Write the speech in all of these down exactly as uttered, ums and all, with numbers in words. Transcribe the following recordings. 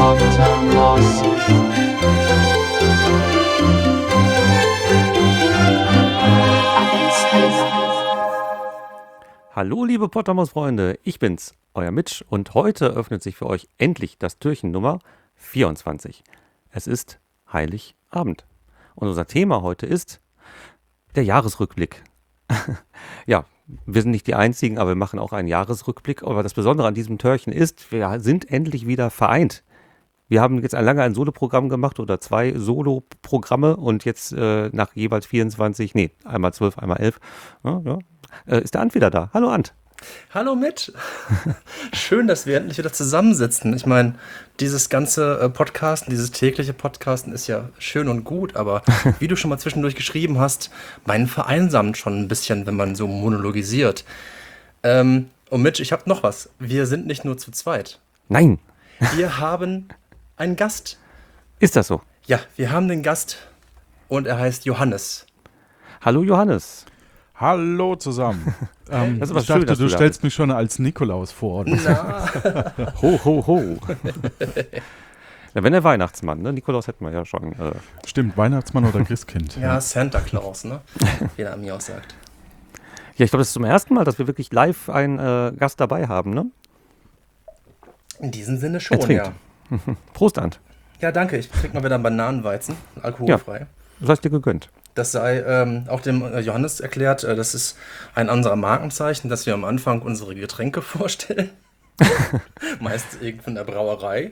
Hallo liebe Pottermos-Freunde, ich bin's, euer Mitch, und heute öffnet sich für euch endlich das Türchen Nummer vierundzwanzig. Es ist Heiligabend und unser Thema heute ist der Jahresrückblick. Ja, wir sind nicht die Einzigen, aber wir machen auch einen Jahresrückblick. Aber das Besondere an diesem Türchen ist, wir sind endlich wieder vereint. Wir haben jetzt lange ein Solo-Programm gemacht oder zwei Solo-Programme und jetzt äh, nach jeweils vierundzwanzig, nee, einmal zwölf, einmal elf, ja, ja, äh, ist der Ant wieder da. Hallo Ant. Hallo Mitch. Schön, dass wir endlich wieder zusammensitzen. Ich meine, dieses ganze äh, Podcasten, dieses tägliche Podcasten ist ja schön und gut, aber wie du schon mal zwischendurch geschrieben hast, man vereinsamt schon ein bisschen, wenn man so monologisiert. Ähm, und Mitch, ich habe noch was. Wir sind nicht nur zu zweit. Nein. Wir haben einen Gast. Ist das so? Ja, wir haben den Gast und er heißt Johannes. Hallo Johannes. Hallo zusammen. ähm, Das ist aber ich schön, dachte, dass du, du da stellst bist. mich schon als Nikolaus vor. Na, Ho, ho, ho. Ja, wenn der Weihnachtsmann, ne? Nikolaus hätten wir ja schon. Äh. Stimmt, Weihnachtsmann oder Christkind. ja, Santa Claus, ne? Wie er mir auch sagt. Ja, ich glaube, das ist zum ersten Mal, dass wir wirklich live einen äh, Gast dabei haben, ne? In diesem Sinne Er schon, trinkt. ja. Prost, Ant. Ja, danke. Ich trinke mal wieder einen Bananenweizen, alkoholfrei. Das hast dir gegönnt. Das sei ähm, auch dem äh, Johannes erklärt, äh, das ist ein unserer Markenzeichen, dass wir am Anfang unsere Getränke vorstellen. Meist irgendwo in der Brauerei.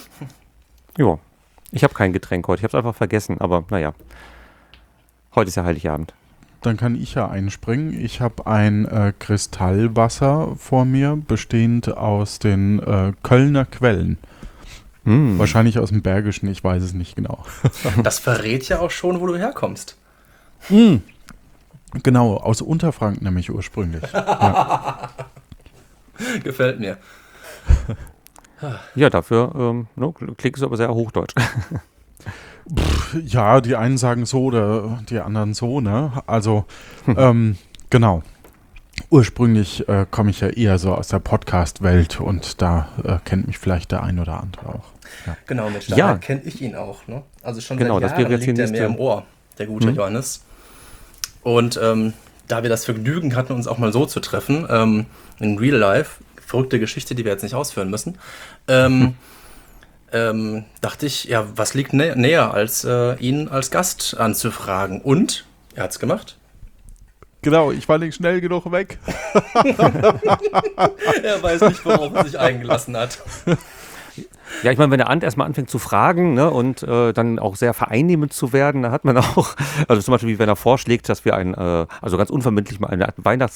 Jo, ich habe kein Getränk heute. Ich habe es einfach vergessen, aber naja. Heute ist ja Heiligabend. Dann kann ich ja einspringen. Ich habe ein äh, Kristallwasser vor mir, bestehend aus den äh, Kölner Quellen. Mm. Wahrscheinlich aus dem Bergischen, ich weiß es nicht genau. Das verrät ja auch schon, wo du herkommst. mm. Genau, aus Unterfranken nämlich ursprünglich. Ja. Gefällt mir. Ja, dafür ähm, no, klingt es aber sehr hochdeutsch. Pff, ja, die einen sagen so oder die anderen so, ne? Also, ähm, genau. Ursprünglich äh, komme ich ja eher so aus der Podcast-Welt und da äh, kennt mich vielleicht der ein oder andere auch. Ja. Genau, Mitch, Ja. daher kenne ich ihn auch. Ne? Also schon Genau, seit das Jahren wäre jetzt liegt die er mir nächste- im Ohr, der gute Mhm. Johannes. Und ähm, da wir das Vergnügen hatten, uns auch mal so zu treffen, ähm, in Real Life, verrückte Geschichte, die wir jetzt nicht ausführen müssen, ähm, ähm, dachte ich, ja, was liegt nä- näher, als äh, ihn als Gast anzufragen? Und er hat's gemacht. Genau, ich war nicht schnell genug weg. Er weiß nicht, worauf er sich eingelassen hat. Ja, ich meine, wenn der Ant erstmal anfängt zu fragen, ne, und äh, dann auch sehr vereinnehmend zu werden, dann hat man auch, also zum Beispiel, wie wenn er vorschlägt, dass wir ein, äh, also ganz unverbindlich mal eine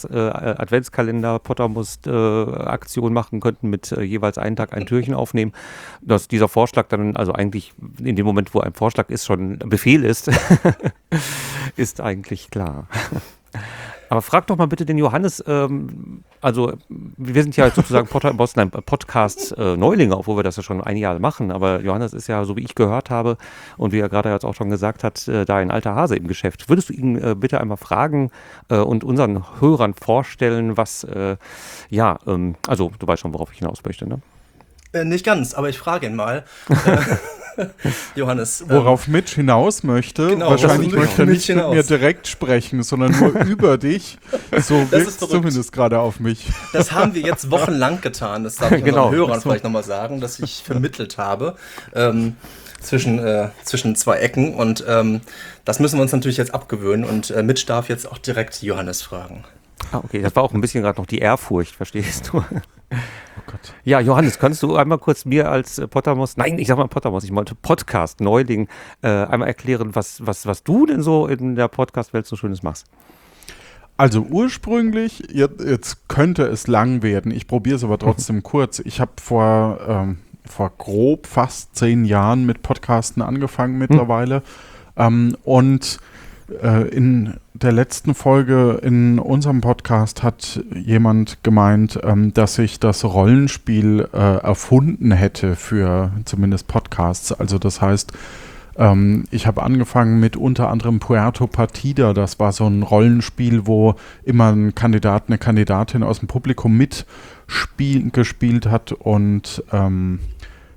Weihnachts-Adventskalender-Pottermust-Aktion machen könnten, mit äh, jeweils einen Tag ein Türchen aufnehmen, dass dieser Vorschlag dann, also eigentlich in dem Moment, wo ein Vorschlag ist, schon ein Befehl ist, ist eigentlich klar. Aber frag doch mal bitte den Johannes, ähm, also wir sind ja sozusagen Potter im Boston, Podcast-Neulinge, obwohl wir das ja schon ein Jahr machen, aber Johannes ist ja, so wie ich gehört habe und wie er gerade jetzt auch schon gesagt hat, äh, da ein alter Hase im Geschäft. Würdest du ihn äh, bitte einmal fragen äh, und unseren Hörern vorstellen, was, äh, ja, ähm, also du weißt schon, worauf ich hinaus möchte, ne? Äh, nicht ganz, aber ich frage ihn mal. Äh, Johannes. ähm, Worauf Mitch hinaus möchte, Genau, wahrscheinlich worauf möchte er Mitch nicht mit hinaus. mir direkt sprechen, sondern nur über dich. So Das ist wirkt verrückt. zumindest gerade auf mich. Das haben wir jetzt wochenlang getan. Das darf ich Genau. unseren Hörern vielleicht nochmal sagen, dass ich vermittelt habe ähm, zwischen, äh, zwischen zwei Ecken. Und ähm, das müssen wir uns natürlich jetzt abgewöhnen. Und äh, Mitch darf jetzt auch direkt Johannes fragen. Ah, okay, das war auch ein bisschen gerade noch die Ehrfurcht, verstehst du? Oh Gott. Ja, Johannes, kannst du einmal kurz mir als äh, Pottermos, nein, ich sag mal Pottermos, ich meinte Podcast-Neuling, äh, einmal erklären, was, was, was du denn so in der Podcast-Welt so Schönes machst? Also ursprünglich, jetzt, jetzt könnte es lang werden, ich probiere es aber trotzdem kurz. Ich habe vor, ähm, vor grob fast zehn Jahren mit Podcasten angefangen mittlerweile. Ähm, und äh, in der letzten Folge in unserem Podcast hat jemand gemeint, ähm, dass ich das Rollenspiel äh, erfunden hätte für zumindest Podcasts. Also das heißt, ähm, ich habe angefangen mit unter anderem Puerto Partida. Das war so ein Rollenspiel, wo immer ein Kandidat, eine Kandidatin aus dem Publikum mitgespielt hat und ähm,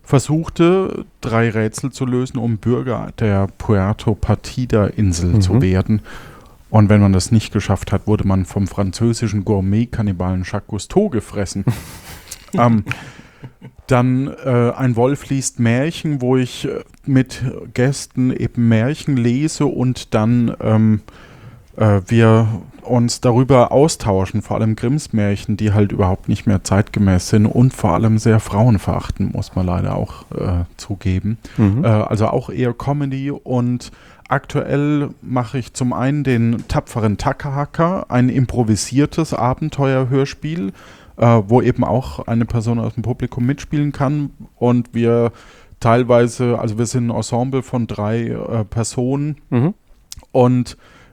versuchte, drei Rätsel zu lösen, um Bürger der Puerto Partida-Insel Mhm. zu werden. Und wenn man das nicht geschafft hat, wurde man vom französischen Gourmet-Kannibalen Jacques Cousteau gefressen. ähm, dann äh, Ein Wolf liest Märchen, wo ich äh, mit Gästen eben Märchen lese und dann ähm, äh, wir uns darüber austauschen, vor allem Grimms Märchen, die halt überhaupt nicht mehr zeitgemäß sind und vor allem sehr frauenverachtend, muss man leider auch äh, zugeben. Mhm. Äh, also auch eher Comedy. Und aktuell mache ich zum einen den tapferen Takahaka, ein improvisiertes Abenteuerhörspiel, äh, wo eben auch eine Person aus dem Publikum mitspielen kann und wir teilweise, also wir sind ein Ensemble von drei äh, Personen Mhm. und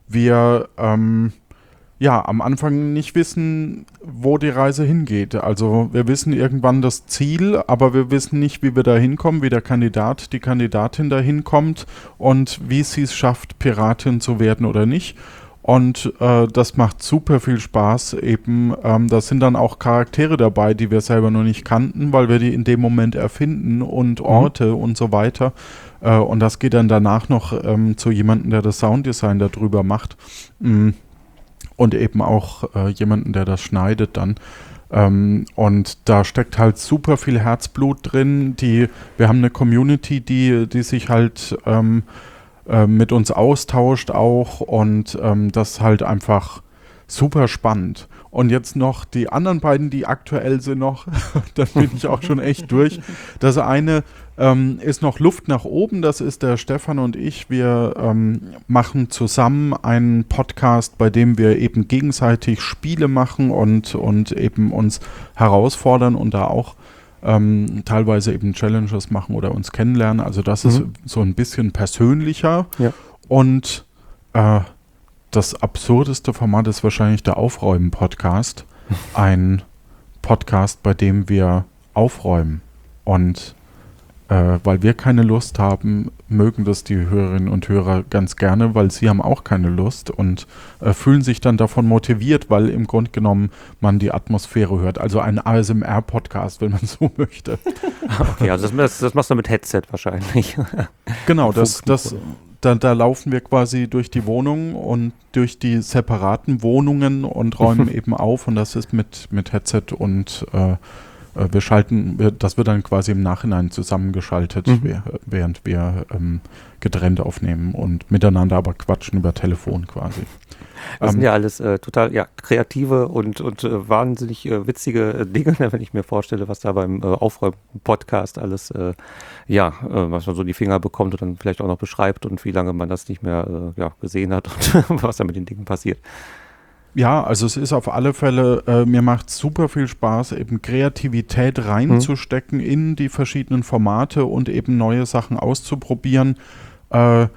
wir ähm, ja, am Anfang nicht wissen, wo die Reise hingeht. Also wir wissen irgendwann das Ziel, aber wir wissen nicht, wie wir da hinkommen, wie der Kandidat, die Kandidatin da hinkommt und wie sie es schafft, Piratin zu werden oder nicht. Und äh, das macht super viel Spaß eben. Ähm, da sind dann auch Charaktere dabei, die wir selber noch nicht kannten, weil wir die in dem Moment erfinden und Orte mhm. und so weiter. Äh, und das geht dann danach noch ähm, zu jemandem, der das Sounddesign darüber macht. Mm. Und eben auch äh, jemanden, der das schneidet dann. Ähm, und da steckt halt super viel Herzblut drin. Die, wir haben eine Community, die, die sich halt ähm, äh, mit uns austauscht auch und ähm, das ist halt einfach super spannend. Und jetzt noch die anderen beiden, die aktuell sind noch, dann bin ich auch schon echt durch. Das eine ähm, ist noch Luft nach oben, das ist der Stefan und ich. Wir ähm, machen zusammen einen Podcast, bei dem wir eben gegenseitig Spiele machen und, und eben uns herausfordern und da auch ähm, teilweise eben Challenges machen oder uns kennenlernen. Also das mhm. ist so ein bisschen persönlicher. Ja. Und äh, das absurdeste Format ist wahrscheinlich der Aufräumen-Podcast. Ein Podcast, bei dem wir aufräumen. Und äh, weil wir keine Lust haben, mögen das die Hörerinnen und Hörer ganz gerne, weil sie haben auch keine Lust und äh, fühlen sich dann davon motiviert, weil im Grunde genommen man die Atmosphäre hört. Also ein A S M R-Podcast, wenn man so möchte. Okay, also das, das, das machst du mit Headset wahrscheinlich. Genau, das, das Da, da laufen wir quasi durch die Wohnung und durch die separaten Wohnungen und räumen eben auf und das ist mit, mit Headset und äh, wir schalten, wir, das wird dann quasi im Nachhinein zusammengeschaltet, mhm. wir, während wir ähm, getrennt aufnehmen und miteinander aber quatschen über Telefon quasi. Das ähm, sind ja alles äh, total ja, kreative und, und äh, wahnsinnig äh, witzige äh, Dinge, wenn ich mir vorstelle, was da beim äh, Aufräumen-Podcast alles, äh, ja, äh, was man so die Finger bekommt und dann vielleicht auch noch beschreibt und wie lange man das nicht mehr äh, ja, gesehen hat und was da mit den Dingen passiert. Ja, also es ist auf alle Fälle, äh, mir macht super viel Spaß, eben Kreativität reinzustecken mhm. in die verschiedenen Formate und eben neue Sachen auszuprobieren. Äh,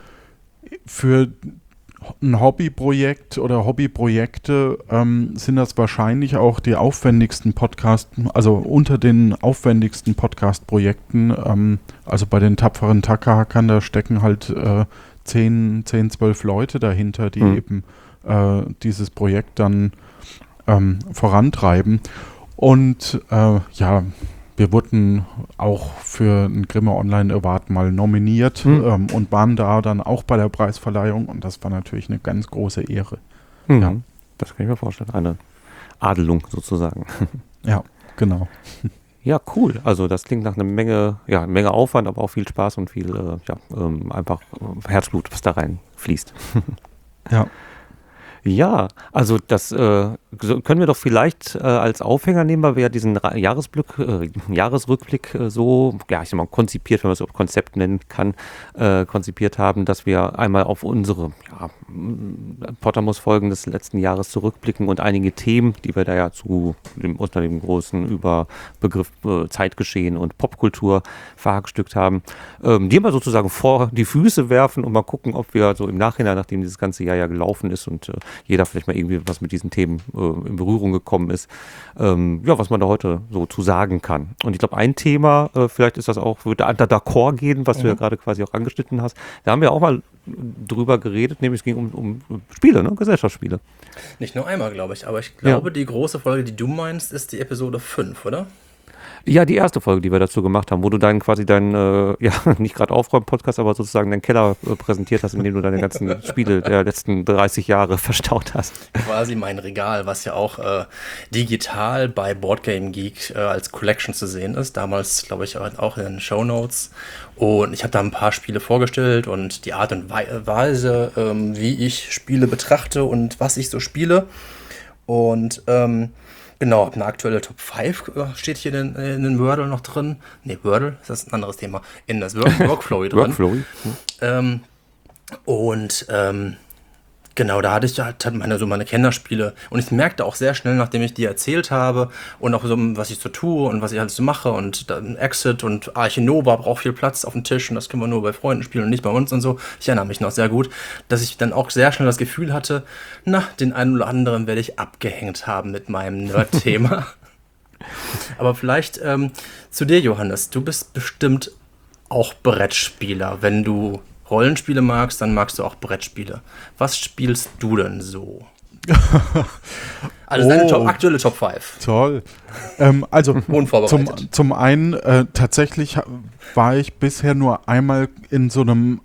für ein Hobbyprojekt oder Hobbyprojekte ähm, sind das wahrscheinlich auch die aufwendigsten Podcast, also unter den aufwendigsten Podcast-Projekten, ähm, also bei den tapferen Takahakan, da stecken halt äh, zehn, zwölf Leute dahinter, die mhm. eben äh, dieses Projekt dann ähm, vorantreiben. Und äh, ja, wir wurden auch für einen Grimme Online Award mal nominiert mhm. ähm, und waren da dann auch bei der Preisverleihung und das war natürlich eine ganz große Ehre. Mhm. Ja. Das kann ich mir vorstellen. Eine Adelung sozusagen. Ja, genau. Ja, cool. Also das klingt nach einer Menge, ja, eine Menge Aufwand, aber auch viel Spaß und viel, äh, ja, ähm, einfach äh, Herzblut, was da reinfließt. Ja. Ja, also das äh, so können wir doch vielleicht äh, als Aufhänger nehmen, weil wir ja diesen Ra- Jahresblick, äh, Jahresrückblick äh, so, ja, ich sag mal, konzipiert, wenn man es auch Konzept nennen kann, äh, konzipiert haben, dass wir einmal auf unsere ja, Pottermos-Folgen des letzten Jahres zurückblicken und einige Themen, die wir da ja zu dem, unter dem großen Überbegriff äh, Zeitgeschehen und Popkultur verhackstückt haben, ähm, die mal sozusagen vor die Füße werfen und mal gucken, ob wir so im Nachhinein, nachdem dieses ganze Jahr ja gelaufen ist und äh, jeder vielleicht mal irgendwie was mit diesen Themen äh, in Berührung gekommen ist, ähm, ja, was man da heute so zu sagen kann. Und ich glaube, ein Thema, äh, vielleicht ist das auch, würde Anta d'accord gehen, was mhm. du ja gerade quasi auch angeschnitten hast. Da haben wir auch mal drüber geredet, nämlich es ging um, um Spiele, ne? Gesellschaftsspiele. Nicht nur einmal, glaube ich, aber ich glaube, ja. die große Folge, die du meinst, ist die Episode fünf, oder? Ja, die erste Folge, die wir dazu gemacht haben, wo du dann quasi deinen, äh, ja, nicht gerade Aufräumen-Podcast, aber sozusagen deinen Keller äh, präsentiert hast, in dem du deine ganzen Spiele der letzten dreißig Jahre verstaut hast. Quasi mein Regal, was ja auch äh, digital bei Boardgame Geek äh, als Collection zu sehen ist. Damals, glaube ich, auch in den Shownotes. Und ich habe da ein paar Spiele vorgestellt und die Art und Weise, ähm, wie ich Spiele betrachte und was ich so spiele. Und ähm, genau, eine aktuelle Top fünf steht hier in, in den Wordle noch drin. Ne, Wordle, das ist ein anderes Thema. In das Work Workflow drin. Workflow. Hm. Ähm, und ähm, genau, da hatte ich halt meine, so meine Kennerspiele. Und ich merkte auch sehr schnell, nachdem ich die erzählt habe und auch so, was ich so tue und was ich alles so mache und dann Exit und Arche Nova braucht viel Platz auf dem Tisch und das können wir nur bei Freunden spielen und nicht bei uns und so. Ich erinnere mich noch sehr gut, dass ich dann auch sehr schnell das Gefühl hatte, na, den einen oder anderen werde ich abgehängt haben mit meinem Nerd-Thema. Aber vielleicht ähm, zu dir, Johannes. Du bist bestimmt auch Brettspieler, wenn du Rollenspiele magst, dann magst du auch Brettspiele. Was spielst du denn so? Also Oh, deine Top, aktuelle Top fünf. Toll. Ähm, also Unvorbereitet. zum, zum einen, äh, tatsächlich ha- war ich bisher nur einmal in so einem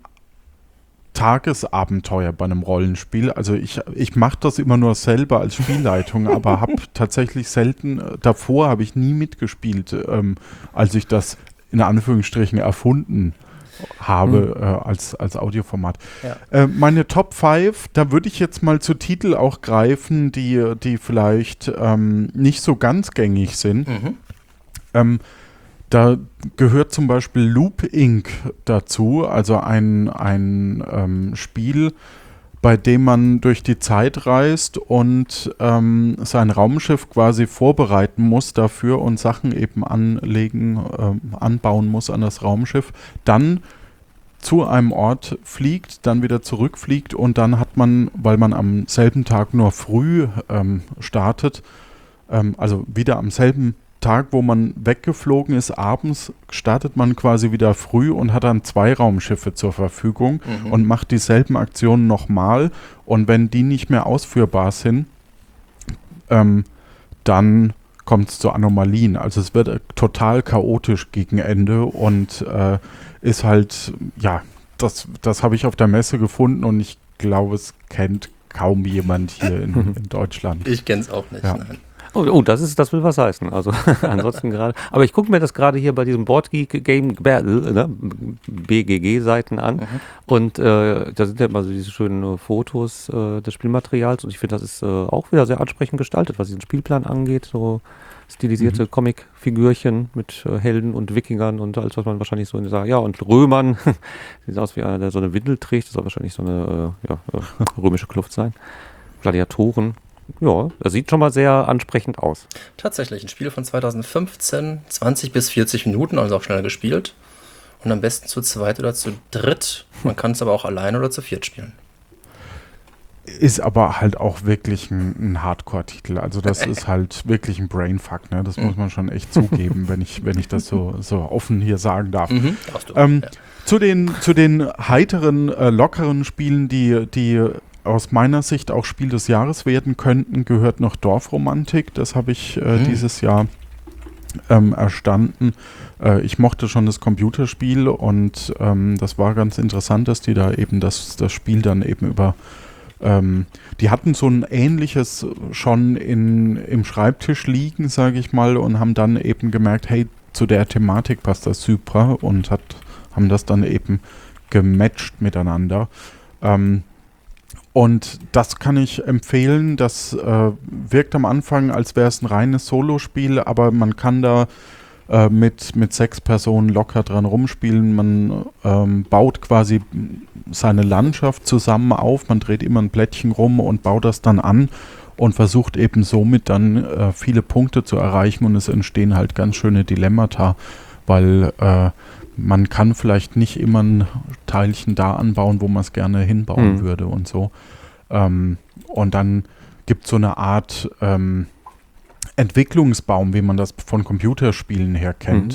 Tagesabenteuer bei einem Rollenspiel. Also ich, ich mache das immer nur selber als Spielleitung, aber habe tatsächlich selten, äh, davor habe ich nie mitgespielt, ähm, als ich das in Anführungsstrichen erfunden habe, mhm. äh, als, als Audioformat. Ja. Äh, meine Top fünf, da würde ich jetzt mal zu Titel auch greifen, die, die vielleicht ähm, nicht so ganz gängig sind. Mhm. Ähm, da gehört zum Beispiel Loop Incorporated dazu, also ein, ein ähm, Spiel, bei dem man durch die Zeit reist und ähm, sein Raumschiff quasi vorbereiten muss dafür und Sachen eben anlegen, ähm, anbauen muss an das Raumschiff, dann zu einem Ort fliegt, dann wieder zurückfliegt und dann hat man, weil man am selben Tag nur früh ähm, startet, ähm, also wieder am selben Tag, wo man weggeflogen ist, abends startet man quasi wieder früh und hat dann zwei Raumschiffe zur Verfügung mhm. und macht dieselben Aktionen nochmal. Und wenn die nicht mehr ausführbar sind, ähm, dann kommt es zu Anomalien. Also es wird total chaotisch gegen Ende und äh, ist halt, ja, das, das habe ich auf der Messe gefunden und ich glaube, es kennt kaum jemand hier in, in Deutschland. Ich kenne es auch nicht, ja. nein. Oh, oh, das ist, das will was heißen. Also ansonsten gerade. Aber ich gucke mir das gerade hier bei diesem Boardgeek Game ne, B G G-Seiten an. Mhm. Und äh, da sind ja immer so diese schönen Fotos äh, des Spielmaterials. Und ich finde, das ist äh, auch wieder sehr ansprechend gestaltet, was diesen Spielplan angeht. So stilisierte mhm. Comic-Figürchen mit äh, Helden und Wikingern und alles, was man wahrscheinlich so in dieser, ja, und Römern. Sieht aus wie einer, der so eine Windel trägt. Das soll wahrscheinlich so eine äh, ja, römische Kluft sein. Gladiatoren. Ja, das sieht schon mal sehr ansprechend aus. Tatsächlich, ein Spiel von zweitausendfünfzehn, zwanzig bis vierzig Minuten, also auch schnell gespielt. Und am besten zu zweit oder zu dritt. Man kann es aber auch alleine oder zu viert spielen. Ist aber halt auch wirklich ein, ein Hardcore-Titel. Also das ist halt wirklich ein Brainfuck, ne? Das muss man schon echt zugeben, wenn ich, wenn ich das so, so offen hier sagen darf. Mhm, darfst du. Ähm, Ja. zu, den, zu den heiteren, äh, lockeren Spielen, die, die aus meiner Sicht auch Spiel des Jahres werden könnten, gehört noch Dorfromantik. Das habe ich äh, Mhm. dieses Jahr ähm, erstanden. Äh, ich mochte schon das Computerspiel und ähm, das war ganz interessant, dass die da eben das, das Spiel dann eben über ähm, die hatten so ein ähnliches schon in, im Schreibtisch liegen, sage ich mal, und haben dann eben gemerkt, hey, zu der Thematik passt das super und hat, haben das dann eben gematcht miteinander. Ähm, Und das kann ich empfehlen. Das äh, wirkt am Anfang, als wäre es ein reines Solospiel, aber man kann da äh, mit, mit sechs Personen locker dran rumspielen. Man ähm, baut quasi seine Landschaft zusammen auf. Man dreht immer ein Plättchen rum und baut das dann an und versucht eben somit dann äh, viele Punkte zu erreichen. Und es entstehen halt ganz schöne Dilemmata, weil äh, man kann vielleicht nicht immer ein Teilchen da anbauen, wo man es gerne hinbauen Mhm. würde und so. Ähm, und dann gibt es so eine Art ähm, Entwicklungsbaum, wie man das von Computerspielen her kennt.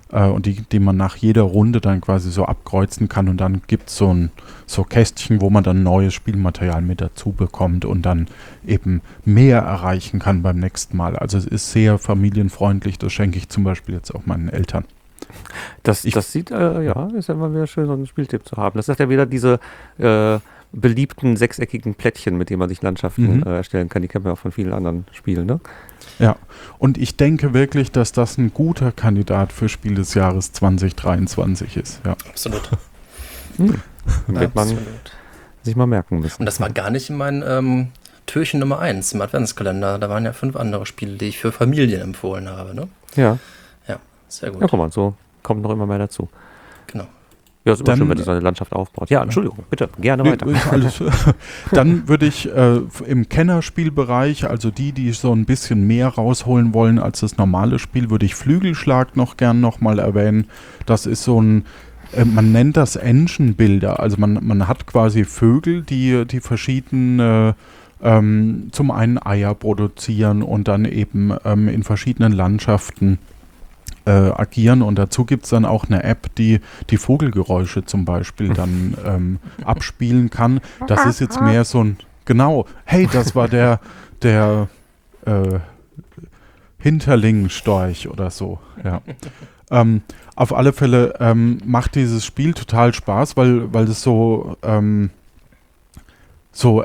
äh, und die, die man nach jeder Runde dann quasi so abkreuzen kann und dann gibt es so ein so Kästchen, wo man dann neues Spielmaterial mit dazu bekommt und dann eben mehr erreichen kann beim nächsten Mal. Also es ist sehr familienfreundlich, das schenke ich zum Beispiel jetzt auch meinen Eltern. Das, das sieht, äh, ja, ist ja immer wieder schön, so einen Spieltipp zu haben. Das ist ja wieder diese äh, beliebten sechseckigen Plättchen, mit denen man sich Landschaften Mhm. äh, erstellen kann. Die kennt man auch von vielen anderen Spielen, ne? Ja, und ich denke wirklich, dass das ein guter Kandidat für Spiel des Jahres zwanzig dreiundzwanzig ist. Ja. Absolut. Hm. Wird man Absolut. sich mal merken müssen. Und das war gar nicht in meinem ähm, Türchen Nummer eins im Adventskalender. Da waren ja fünf andere Spiele, die ich für Familien empfohlen habe. Ne? Ja, Ja, sehr gut. ja, guck mal, so kommt noch immer mehr dazu. Genau. Ja, ist immer Dann, schön, wenn sich so eine Landschaft aufbaut. Ja, Entschuldigung, bitte, gerne Nee, weiter. ist alles. Dann würde ich äh, im Kennerspielbereich, also die, die so ein bisschen mehr rausholen wollen als das normale Spiel, würde ich Flügelschlag noch gern nochmal erwähnen. Das ist so ein, äh, man nennt das Engine Builder. Also man, man hat quasi Vögel, die, die verschiedene ähm, zum einen Eier produzieren und dann eben ähm, in verschiedenen Landschaften Äh, agieren und dazu gibt es dann auch eine App, die die Vogelgeräusche zum Beispiel dann ähm, abspielen kann. Das ist jetzt mehr so ein, genau, hey, das war der, der äh, Hinterlingenstorch oder so, ja. ähm, auf alle Fälle ähm, macht dieses Spiel total Spaß, weil, weil es so, ähm, so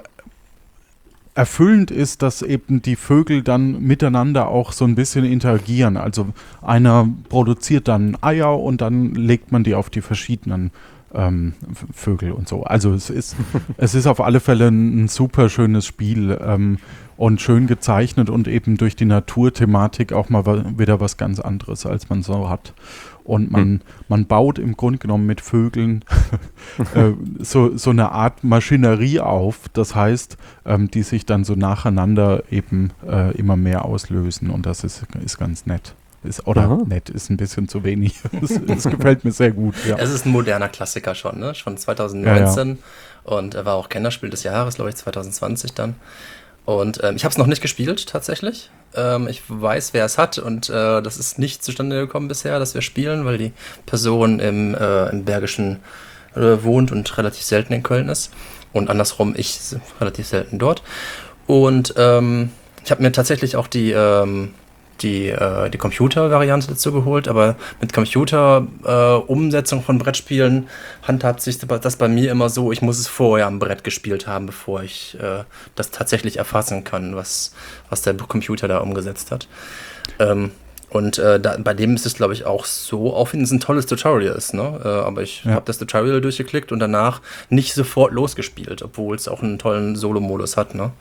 erfüllend ist, dass eben die Vögel dann miteinander auch so ein bisschen interagieren. Also einer produziert dann Eier und dann legt man die auf die verschiedenen ähm, Vögel und so. Also es ist, es ist auf alle Fälle ein, ein super schönes Spiel ähm, und schön gezeichnet und eben durch die Naturthematik auch mal wa- wieder was ganz anderes, als man so hat. Und man, Hm. man baut im Grunde genommen mit Vögeln äh, so, so eine Art Maschinerie auf, das heißt, ähm, die sich dann so nacheinander eben äh, immer mehr auslösen und das ist, ist ganz nett. Ist, oder Aha. nett ist ein bisschen zu wenig. Es, es gefällt mir sehr gut. Ja. Es ist ein moderner Klassiker schon, ne? Schon zwanzig neunzehn und er war auch Kennerspiel des Jahres, glaube ich, zwanzig zwanzig dann. Und ähm, ich habe es noch nicht gespielt, tatsächlich. Ähm, ich weiß, wer es hat und äh, das ist nicht zustande gekommen bisher, dass wir spielen, weil die Person im, äh, im Bergischen äh, wohnt und relativ selten in Köln ist. Und andersrum, ich relativ selten dort. Und ähm, ich habe mir tatsächlich auch die, ähm, die, äh, die Computer-Variante dazu geholt, aber mit Computer-Umsetzung äh, von Brettspielen handhabt sich das bei mir immer so, ich muss es vorher am Brett gespielt haben, bevor ich äh, das tatsächlich erfassen kann, was, was der Computer da umgesetzt hat. Ähm, und äh, da, bei dem ist es, glaube ich, auch so, auch wenn es ein tolles Tutorial ist, ne? Äh, aber ich Ja. habe das Tutorial durchgeklickt und danach nicht sofort losgespielt, obwohl es auch einen tollen Solo-Modus hat, ne?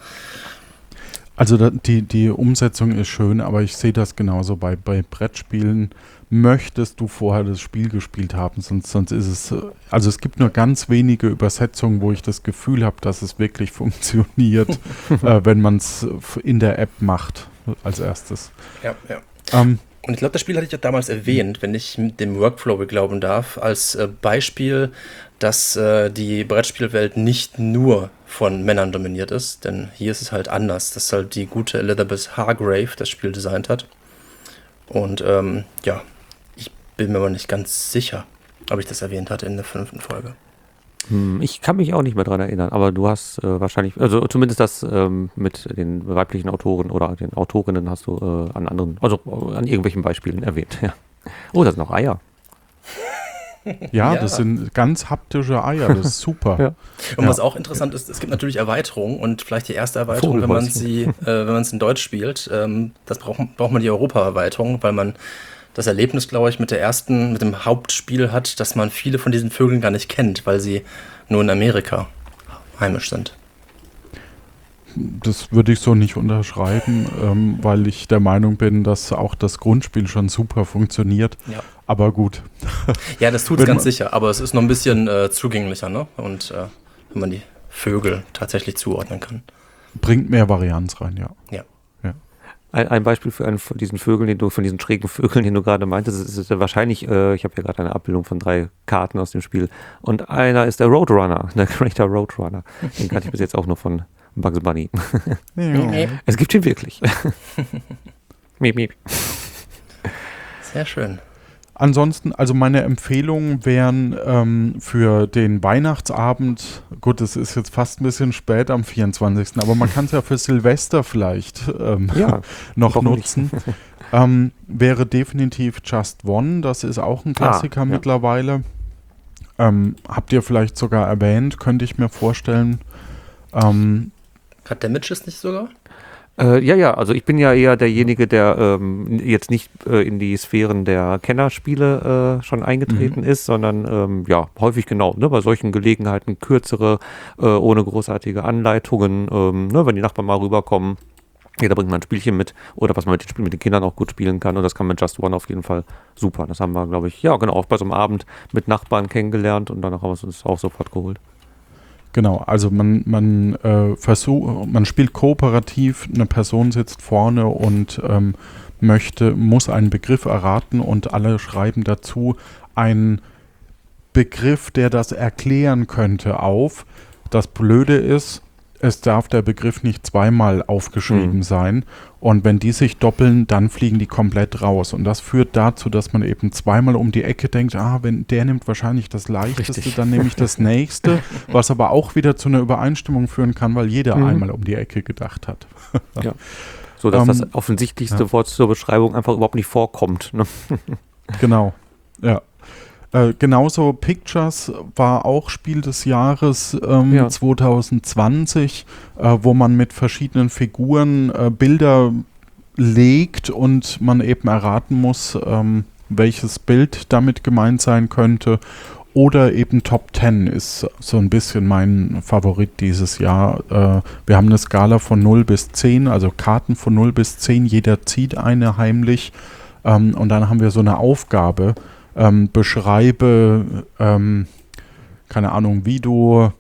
Also da, die, die Umsetzung ist schön, aber ich sehe das genauso bei, bei Brettspielen. Möchtest du vorher das Spiel gespielt haben, sonst, sonst ist es, äh, also es gibt nur ganz wenige Übersetzungen, wo ich das Gefühl habe, dass es wirklich funktioniert, äh, wenn man es in der App macht als erstes. Ja, ja. Ähm, Und ich glaube, das Spiel hatte ich ja damals erwähnt, wenn ich mit dem Workflow beglauben darf, als äh, Beispiel, dass äh, die Brettspielwelt nicht nur von Männern dominiert ist, denn hier ist es halt anders, dass halt die gute Elizabeth Hargrave das Spiel designt hat. Und ähm, ja, ich bin mir aber nicht ganz sicher, ob ich das erwähnt hatte in der fünften Folge. Hm, ich kann mich auch nicht mehr dran erinnern, aber du hast äh, wahrscheinlich, also zumindest das ähm, mit den weiblichen Autoren oder den Autorinnen hast du äh, an anderen, also äh, an irgendwelchen Beispielen erwähnt, ja. Oh, da sind noch Eier. ja, Ja. das sind ganz haptische Eier, das ist super. Ja. Und Ja. was auch interessant ist, es gibt natürlich Erweiterungen und vielleicht die erste Erweiterung, wenn man sie, äh, wenn man es in Deutsch spielt, ähm, das braucht, braucht man die Europa-Erweiterung, weil man das Erlebnis, glaube ich, mit der ersten, mit dem Hauptspiel hat, dass man viele von diesen Vögeln gar nicht kennt, weil sie nur in Amerika heimisch sind. Das würde ich so nicht unterschreiben, ähm, weil ich der Meinung bin, dass auch das Grundspiel schon super funktioniert. Ja. Aber gut. Ja, das tut es Wenn ganz man- sicher, aber es ist noch ein bisschen äh, zugänglicher, ne? Und äh, wenn man die Vögel tatsächlich zuordnen kann. Bringt mehr Varianz rein, ja. Ja. Ein, ein Beispiel für einen von diesen Vögeln, den du, von diesen schrägen Vögeln, den du gerade meintest, ist, ist ja wahrscheinlich, äh, ich habe ja gerade eine Abbildung von drei Karten aus dem Spiel und einer ist der Roadrunner, der Greater Roadrunner. Den kannte ich bis jetzt auch nur von Bugs Bunny. Es gibt ihn wirklich. Miep, miep. Sehr schön. ansonsten, also meine Empfehlungen wären ähm, für den Weihnachtsabend, gut, es ist jetzt fast ein bisschen spät am vierundzwanzigsten aber man kann es ja für Silvester vielleicht ähm, Ja, noch warum nutzen. Ähm, wäre definitiv Just One, das ist auch ein Klassiker Ah, ja. mittlerweile. Ähm, habt ihr vielleicht sogar erwähnt, könnte ich mir vorstellen. Ähm, Hat Damages nicht sogar? Äh, ja, ja, also ich bin ja eher derjenige, der ähm, jetzt nicht äh, in die Sphären der Kennerspiele äh, schon eingetreten ist, sondern ähm, ja, häufig genau, ne, bei solchen Gelegenheiten kürzere, äh, ohne großartige Anleitungen, ähm, ne, wenn die Nachbarn mal rüberkommen, jeder bringt mal ein Spielchen mit oder was man mit den, Spiel- mit den Kindern auch gut spielen kann und das kann mit Just One auf jeden Fall super. Das haben wir, glaube ich, ja genau, auch bei so einem Abend mit Nachbarn kennengelernt und danach haben wir es uns auch sofort geholt. Genau, also man, man äh, versucht, man spielt kooperativ, eine Person sitzt vorne und ähm, möchte, muss einen Begriff erraten und alle schreiben dazu einen Begriff, der das erklären könnte, auf. Das Blöde ist, es darf der Begriff nicht zweimal aufgeschrieben Mhm. sein und wenn die sich doppeln, dann fliegen die komplett raus und das führt dazu, dass man eben zweimal um die Ecke denkt, ah, wenn der nimmt wahrscheinlich das Leichteste, Richtig. dann nehme ich das Nächste, was aber auch wieder zu einer Übereinstimmung führen kann, weil jeder Mhm. einmal um die Ecke gedacht hat. Ja. So dass Ähm, das offensichtlichste ja. Wort zur Beschreibung einfach überhaupt nicht vorkommt. Ne? Genau, ja. Äh, genauso Pictures war auch Spiel des Jahres ähm, Ja. zwanzig zwanzig, äh, wo man mit verschiedenen Figuren äh, Bilder legt und man eben erraten muss, ähm, welches Bild damit gemeint sein könnte. Oder eben Top Ten ist so ein bisschen mein Favorit dieses Jahr. Äh, wir haben eine Skala von null bis zehn, also Karten von null bis zehn. Jeder zieht eine heimlich. Ähm, und dann haben wir so eine Aufgabe. Ähm, beschreibe, ähm, keine Ahnung, wie du,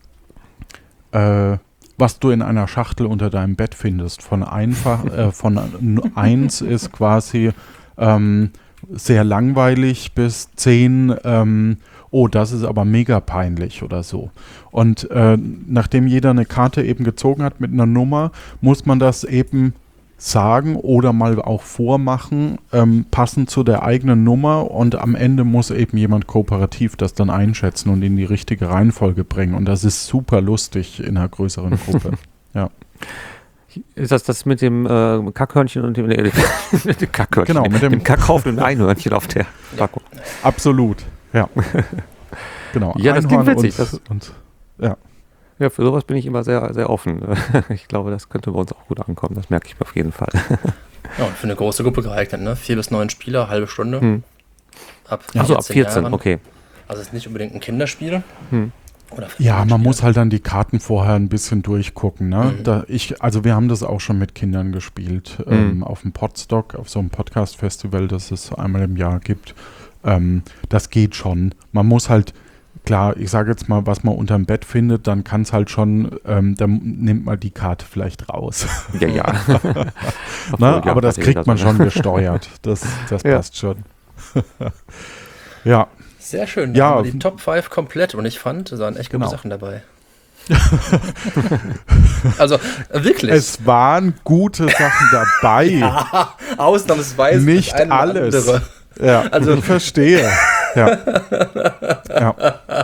äh, was du in einer Schachtel unter deinem Bett findest. Von einfach, äh, von eins ist quasi ähm, sehr langweilig bis zehn, ähm, oh, das ist aber mega peinlich oder so. Und äh, nachdem jeder eine Karte eben gezogen hat mit einer Nummer, muss man das eben sagen oder mal auch vormachen, ähm, passend zu der eigenen Nummer und am Ende muss eben jemand kooperativ das dann einschätzen und in die richtige Reihenfolge bringen und das ist super lustig in einer größeren Gruppe. Ja. Ist das das mit dem äh, Kackhörnchen und dem, äh, dem Kackhörnchen, Genau, mit dem- dem Kackhaufen und dem Einhörnchen auf der Packung? Absolut, ja. Genau. Ja, das klingt Einhorn witzig, Und, das- und, ja. Ja, für sowas bin ich immer sehr, sehr offen. Ich glaube, das könnte bei uns auch gut ankommen, das merke ich auf jeden Fall. Ja, und für eine große Gruppe geeignet, ne? Vier bis neun Spieler, halbe Stunde. Hm. Ab Achso, ab vierzehn, Jahren. okay. Also es ist nicht unbedingt ein Kinderspiel. Hm. Oder Ja, man Familienspiel. muss halt dann die Karten vorher ein bisschen durchgucken. Ne? Mhm. Da ich, also wir haben das auch schon mit Kindern gespielt. Mhm. Ähm, auf dem Podstock, auf so einem Podcast-Festival, das es einmal im Jahr gibt. Ähm, das geht schon. Man muss halt, klar, ich sage jetzt mal, was man unterm Bett findet, dann kann es halt schon, ähm, dann nimmt man die Karte vielleicht raus. Ja, ja. Ne? Obwohl, ja, Aber das hat jeder kriegt man so, ne? schon gesteuert. Das, das Ja. passt schon. Ja, Sehr schön. Da Ja. haben wir die Top fünf komplett und ich fand, da waren echt gute Genau. Sachen dabei. Also äh, wirklich. es waren gute Sachen dabei. ja, ausnahmsweise Nicht das eine oder alles. andere. Ja, Also- ich verstehe. Ja. Ja.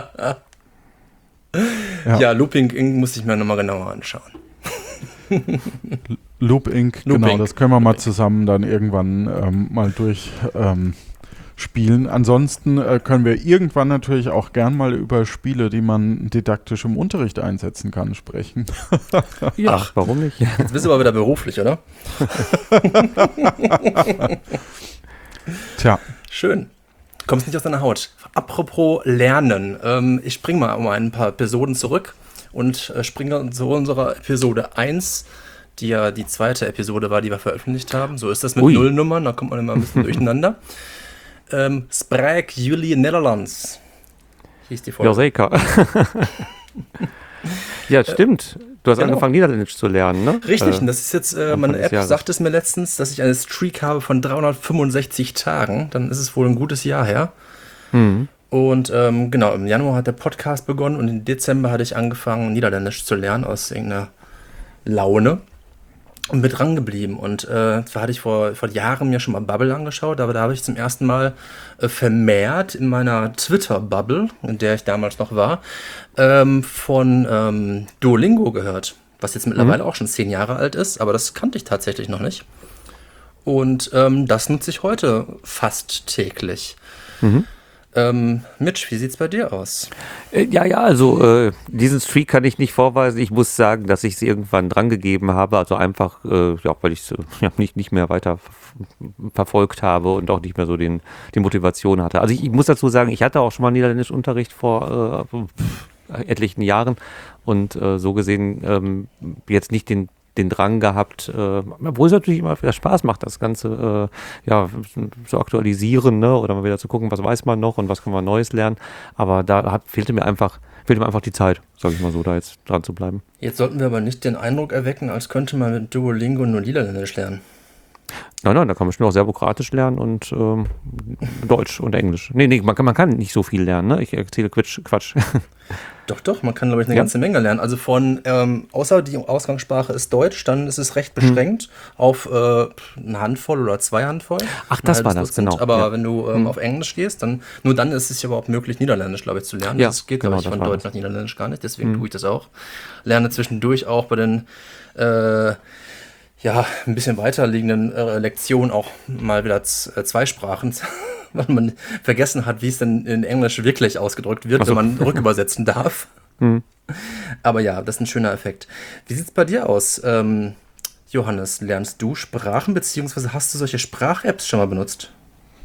Ja, Ja. Looping Inc. muss ich mir nochmal genauer anschauen. Loop Inc. Loop genau, Inc. das können wir mal Loop Inc. zusammen dann irgendwann ähm, mal durch ähm, spielen. Ansonsten äh, können wir irgendwann natürlich auch gern mal über Spiele, die man didaktisch im Unterricht einsetzen kann, sprechen. Ja, Ach. warum nicht? Jetzt bist du aber wieder beruflich, oder? Tja, Schön. Du kommst nicht aus deiner Haut. Apropos Lernen. Ähm, ich springe mal um ein paar Episoden zurück und äh, springe zu unserer Episode eins, die ja die zweite Episode war, die wir veröffentlicht haben. So ist das mit Ui. Nullnummern, da kommt man immer ein bisschen durcheinander. Ähm, Spraak jullie Nederlands hieß die Folge. Joseka. Ja, stimmt. Du hast genau. angefangen, Niederländisch zu lernen, ne? Richtig, Äh, und das ist jetzt, äh, Anfang meine des App Jahres. sagt es mir letztens, dass ich eine Streak habe von dreihundertfünfundsechzig Tagen. Dann ist es wohl ein gutes Jahr her. mhm. Und ähm, genau, im Januar hat der Podcast begonnen und im Dezember hatte ich angefangen, Niederländisch zu lernen aus irgendeiner Laune. und bin dran geblieben. Und äh, zwar hatte ich vor, vor Jahren mir schon mal Bubble angeschaut, aber da habe ich zum ersten Mal äh, vermehrt in meiner Twitter-Bubble, in der ich damals noch war, ähm, von ähm, Duolingo gehört, was jetzt mittlerweile mhm. auch schon zehn Jahre alt ist, aber das kannte ich tatsächlich noch nicht. Und ähm, das nutze ich heute fast täglich. Mhm. Ähm, Mitch, wie sieht's bei dir aus? Äh, ja, ja, also äh, diesen Streak kann ich nicht vorweisen. Ich muss sagen, dass ich es irgendwann drangegeben habe. Also einfach, äh, ja, weil ich es ja, nicht, nicht mehr weiter verfolgt habe und auch nicht mehr so den, die Motivation hatte. Also ich, ich muss dazu sagen, ich hatte auch schon mal Niederländischunterricht vor äh, etlichen Jahren und äh, so gesehen ähm, jetzt nicht den den Drang gehabt, äh, obwohl es natürlich immer wieder Spaß macht, das Ganze äh, ja, zu aktualisieren, ne? Oder mal wieder zu gucken, was weiß man noch und was kann man Neues lernen. Aber da hat, fehlte mir einfach, fehlte mir einfach die Zeit, sage ich mal so, da jetzt dran zu bleiben. Jetzt sollten wir aber nicht den Eindruck erwecken, als könnte man mit Duolingo nur Niederländisch lernen. Nein, nein, da kann man schon auch Serbokratisch lernen und ähm, Deutsch und Englisch. Nee, nee, man kann, man kann nicht so viel lernen, ne? Ich erzähle Quatsch. Quatsch. Doch, doch, man kann, glaube ich, eine ja. ganze Menge lernen. Also von, ähm, außer die Ausgangssprache ist Deutsch, dann ist es recht beschränkt hm. auf äh, eine Handvoll oder zwei Handvoll. Ach, das war das, Dutzend. genau. Aber ja. wenn du ähm, hm. auf Englisch gehst, dann nur dann ist es ja überhaupt möglich, Niederländisch, glaube ich, zu lernen. Ja, das geht, genau, glaube ich, von Deutsch nach Niederländisch gar nicht, deswegen hm. tue ich das auch. Lerne zwischendurch auch bei den äh, ja, ein bisschen weiterliegenden äh, Lektionen auch mal wieder z- äh, zwei Sprachen, weil man vergessen hat, wie es denn in Englisch wirklich ausgedrückt wird, also. wenn man rückübersetzen darf. Hm. Aber ja, das ist ein schöner Effekt. Wie sieht es bei dir aus, ähm, Johannes? Lernst du Sprachen, beziehungsweise hast du solche Sprach-Apps schon mal benutzt?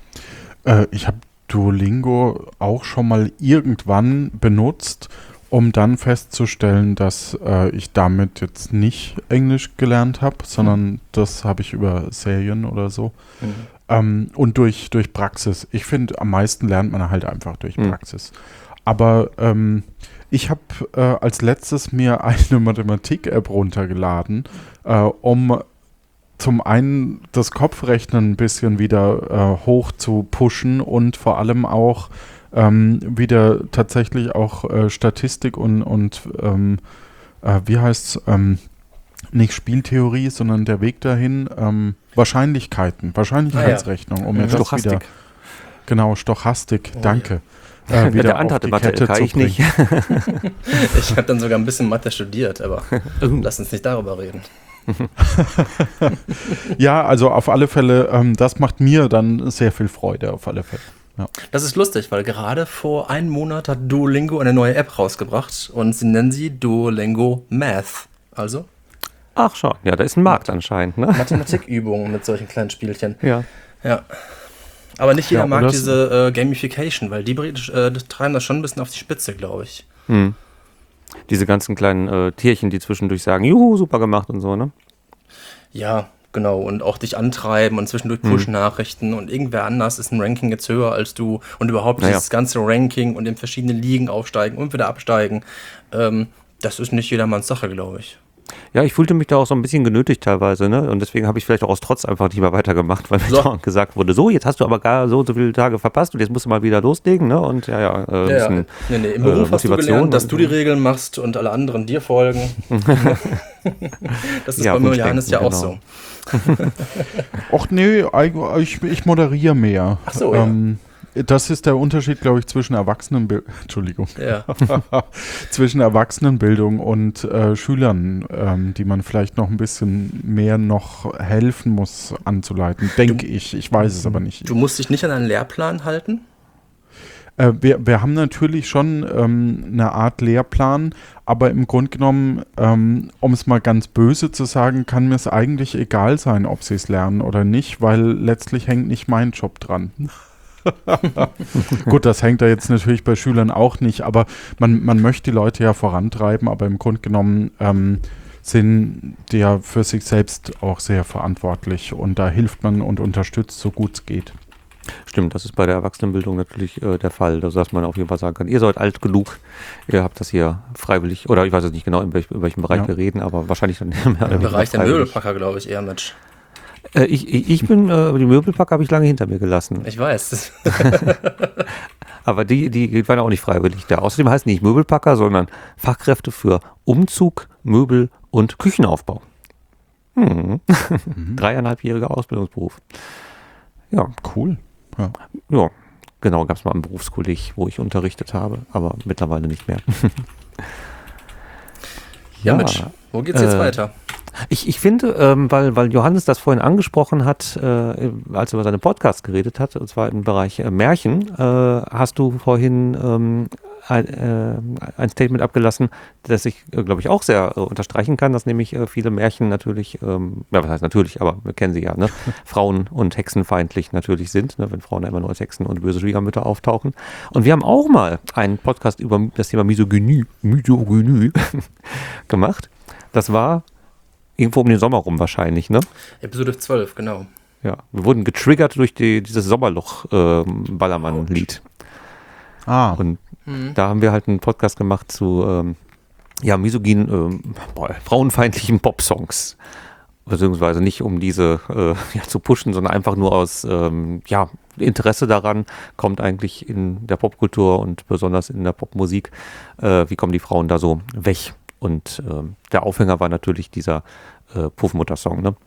Äh, ich habe Duolingo auch schon mal irgendwann benutzt, um dann festzustellen, dass äh, ich damit jetzt nicht Englisch gelernt habe, sondern mhm. das habe ich über Serien oder so. Mhm. Ähm, und durch, durch Praxis. Ich finde, am meisten lernt man halt einfach durch mhm. Praxis. Aber ähm, ich habe äh, als letztes mir eine Mathematik-App runtergeladen, äh, um zum einen das Kopfrechnen ein bisschen wieder äh, hoch zu pushen und vor allem auch ähm, wieder tatsächlich auch äh, Statistik und, und ähm, äh, wie heißt es, ähm, nicht Spieltheorie, sondern der Weg dahin, ähm, Wahrscheinlichkeiten, Wahrscheinlichkeitsrechnung, um jetzt das wieder, genau, Stochastik, oh, danke. Ja. Äh, wieder der Ant hatte Mathe, Kette kann ich nicht. Ich habe dann sogar ein bisschen Mathe studiert, aber lass uns nicht darüber reden. Ja, also auf alle Fälle, ähm, das macht mir dann sehr viel Freude, auf alle Fälle. Ja. Das ist lustig, weil gerade vor einem Monat hat Duolingo eine neue App rausgebracht und sie nennen sie Duolingo Math. Also? Ach schon, ja, da ist ein Markt anscheinend, ne? Mathematikübungen mit solchen kleinen Spielchen. Ja. Ja. Aber nicht jeder ja, mag das, diese äh, Gamification, weil die äh, treiben das schon ein bisschen auf die Spitze, glaube ich. Hm. Diese ganzen kleinen äh, Tierchen, die zwischendurch sagen, juhu, super gemacht und so, ne? Ja, genau. Und auch dich antreiben und zwischendurch Push-Nachrichten hm. und irgendwer anders ist ein Ranking jetzt höher als du und überhaupt naja. dieses ganze Ranking und in verschiedene Ligen aufsteigen und wieder absteigen. Ähm, das ist nicht jedermanns Sache, glaube ich. Ja, ich fühlte mich da auch so ein bisschen genötigt teilweise, ne? Und deswegen habe ich vielleicht auch aus Trotz einfach nicht mehr weitergemacht, weil mir so. dauernd gesagt wurde, so, jetzt hast du aber gar so und so viele Tage verpasst und jetzt musst du mal wieder loslegen, ne? Und ja, ja, äh, ja, ja. Nee, nee, im Beruf äh, hast du gelernt, dass du die Regeln machst und alle anderen dir folgen. Das ist ja, bei mir Johannes ja genau. auch so. Ach nee, ich, ich moderiere mehr. Ach so, ähm, ja. Das ist der Unterschied, glaube ich, zwischen Erwachsenenbildung, Entschuldigung, ja. zwischen Erwachsenenbildung und äh, Schülern, ähm, die man vielleicht noch ein bisschen mehr noch helfen muss anzuleiten, denke ich. Ich weiß es aber nicht. Du musst dich nicht an einen Lehrplan halten? Äh, wir, wir haben natürlich schon ähm, eine Art Lehrplan, aber im Grunde genommen, ähm, um es mal ganz böse zu sagen, kann mir es eigentlich egal sein, ob sie es lernen oder nicht, weil letztlich hängt nicht mein Job dran. Gut, das hängt da jetzt natürlich bei Schülern auch nicht, aber man, man möchte die Leute ja vorantreiben, aber im Grunde genommen ähm, sind die ja für sich selbst auch sehr verantwortlich und da hilft man und unterstützt, so gut es geht. Stimmt, das ist bei der Erwachsenenbildung natürlich äh, der Fall, also dass man auf jeden Fall sagen kann, ihr seid alt genug, ihr habt das hier freiwillig, oder ich weiß jetzt nicht genau, in, welch, in welchem Bereich ja. wir reden, aber wahrscheinlich dann im Bereich der Möbelpacker, glaube ich, eher mit. Äh, ich, ich, ich bin, äh, die Möbelpacker habe ich lange hinter mir gelassen. Ich weiß. Aber die, die waren auch nicht freiwillig da. Außerdem heißen die nicht Möbelpacker, sondern Fachkräfte für Umzug, Möbel und Küchenaufbau. Hm. Mhm. Dreieinhalbjähriger Ausbildungsberuf. Ja. Cool. Ja. Ja, genau, gab es mal einen Berufskolleg, wo ich unterrichtet habe, aber mittlerweile nicht mehr. Ja, ja, Mensch, wo geht's jetzt äh, weiter? Ich, ich finde, ähm, weil, weil Johannes das vorhin angesprochen hat, äh, als er über seine Podcasts geredet hat, und zwar im Bereich äh, Märchen, äh, hast du vorhin ähm, ein, äh, ein Statement abgelassen, das ich, äh, glaube ich, auch sehr äh, unterstreichen kann, dass nämlich äh, viele Märchen natürlich, ähm, ja, was heißt natürlich, aber wir kennen sie ja, ne? Frauen- und hexenfeindlich natürlich sind, ne? Wenn Frauen immer nur als Hexen und böse Schwiegermütter auftauchen. Und wir haben auch mal einen Podcast über das Thema Misogynie, Misogynie gemacht. Das war irgendwo um den Sommer rum wahrscheinlich, ne? Episode zwölf, genau. Ja, wir wurden getriggert durch die, dieses Sommerloch-Ballermann-Lied. Ähm, ah. Und mhm. da haben wir halt einen Podcast gemacht zu ähm, ja, misogynen, ähm, boah, frauenfeindlichen Pop-Songs. Beziehungsweise nicht um diese äh, ja, zu pushen, sondern einfach nur aus ähm, ja, Interesse daran, kommt eigentlich in der Popkultur und besonders in der Popmusik, äh, wie kommen die Frauen da so weg? Und äh, der Aufhänger war natürlich dieser äh, Puffmutter-Song, ne?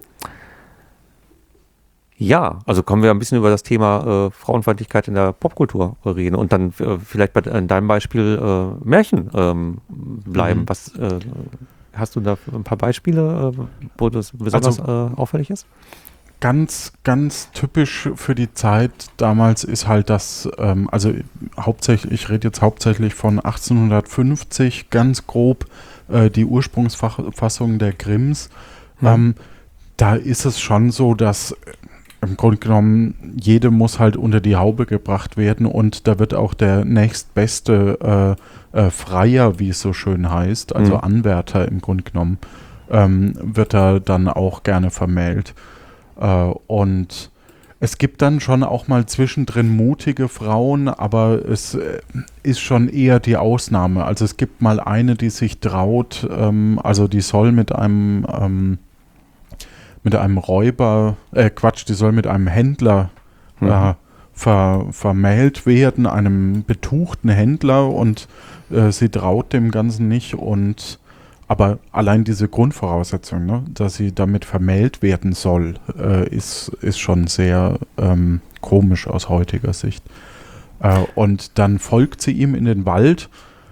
Ja, also kommen wir ein bisschen über das Thema äh, Frauenfeindlichkeit in der Popkultur reden und dann äh, vielleicht bei in deinem Beispiel äh, Märchen ähm, bleiben. Mhm. Was äh, hast du da ein paar Beispiele, äh, wo das besonders also, äh, auffällig ist? Ganz, ganz typisch für die Zeit damals ist halt das, ähm, also hauptsächlich, ich rede jetzt hauptsächlich von achtzehnhundertfünfzig, ganz grob, äh, die Ursprungsfassung der Grimms. Mhm. Ähm, da ist es schon so, dass im Grunde genommen jede muss halt unter die Haube gebracht werden und da wird auch der nächstbeste äh, äh, Freier, wie es so schön heißt, also mhm. Anwärter im Grunde genommen, ähm, wird da dann auch gerne vermählt. Uh, und es gibt dann schon auch mal zwischendrin mutige Frauen, aber es äh, ist schon eher die Ausnahme. Also es gibt mal eine, die sich traut, ähm, also die soll mit einem ähm, mit einem Räuber, äh Quatsch, die soll mit einem Händler mhm. äh, ver, vermählt werden, einem betuchten Händler und äh, sie traut dem Ganzen nicht und aber allein diese Grundvoraussetzung, ne, dass sie damit vermählt werden soll, äh, ist, ist schon sehr ähm, komisch aus heutiger Sicht. Äh, und dann folgt sie ihm in den Wald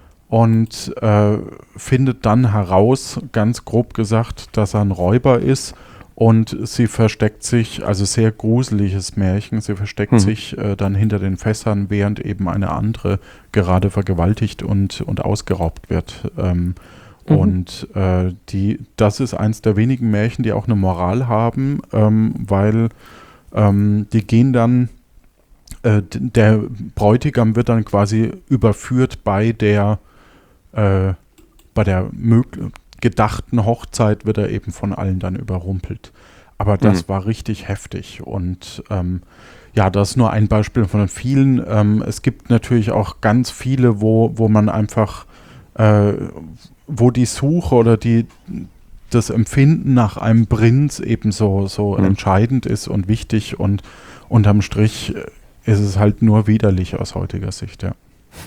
und äh, findet dann heraus, ganz grob gesagt, dass er ein Räuber ist und sie versteckt sich, also sehr gruseliges Märchen, sie versteckt mhm. sich äh, dann hinter den Fässern, während eben eine andere gerade vergewaltigt und, und ausgeraubt wird. Ähm, Und äh, die, das ist eins der wenigen Märchen, die auch eine Moral haben, ähm, weil ähm, die gehen dann, äh, der Bräutigam wird dann quasi überführt bei der, äh, bei der mög- gedachten Hochzeit, wird er eben von allen dann überrumpelt. Aber das mhm. war richtig heftig und ähm, ja, das ist nur ein Beispiel von vielen. Ähm, es gibt natürlich auch ganz viele, wo, wo man einfach äh, wo die Suche oder die, das Empfinden nach einem Prinz eben so, so mhm. entscheidend ist und wichtig und unterm Strich ist es halt nur widerlich aus heutiger Sicht, ja.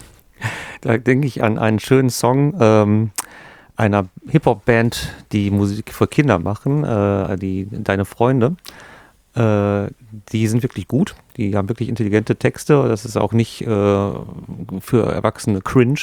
Da denke ich an einen schönen Song ähm, einer Hip-Hop-Band, die Musik für Kinder machen, äh, die Deine Freunde. Äh, die sind wirklich gut, die haben wirklich intelligente Texte, das ist auch nicht äh, für Erwachsene cringe.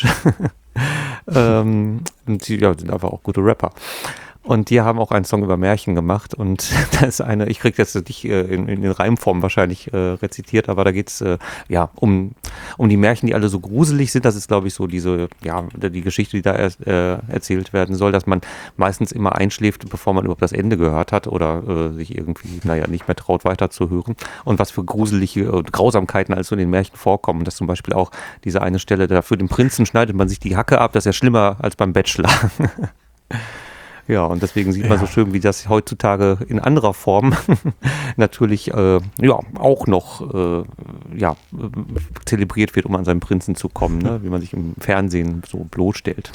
ähm, und die ja, sind einfach auch gute Rapper. Und die haben auch einen Song über Märchen gemacht und da ist eine, ich kriege das nicht äh, in, in den Reimformen wahrscheinlich äh, rezitiert, aber da geht es äh, ja um, um die Märchen, die alle so gruselig sind. Das ist, glaube ich, so diese, ja, die Geschichte, die da erst, äh, erzählt werden soll, dass man meistens immer einschläft, bevor man überhaupt das Ende gehört hat oder äh, sich irgendwie, naja, nicht mehr traut, weiterzuhören. Und was für gruselige äh, Grausamkeiten also in den Märchen vorkommen. Das zum Beispiel auch diese eine Stelle, da für den Prinzen schneidet man sich die Hacke ab, das ist ja schlimmer als beim Bachelor. Ja, und deswegen sieht man ja so schön, wie das heutzutage in anderer Form natürlich äh, ja auch noch äh, ja, zelebriert wird, um an seinen Prinzen zu kommen, ne? Wie man sich im Fernsehen so bloßstellt.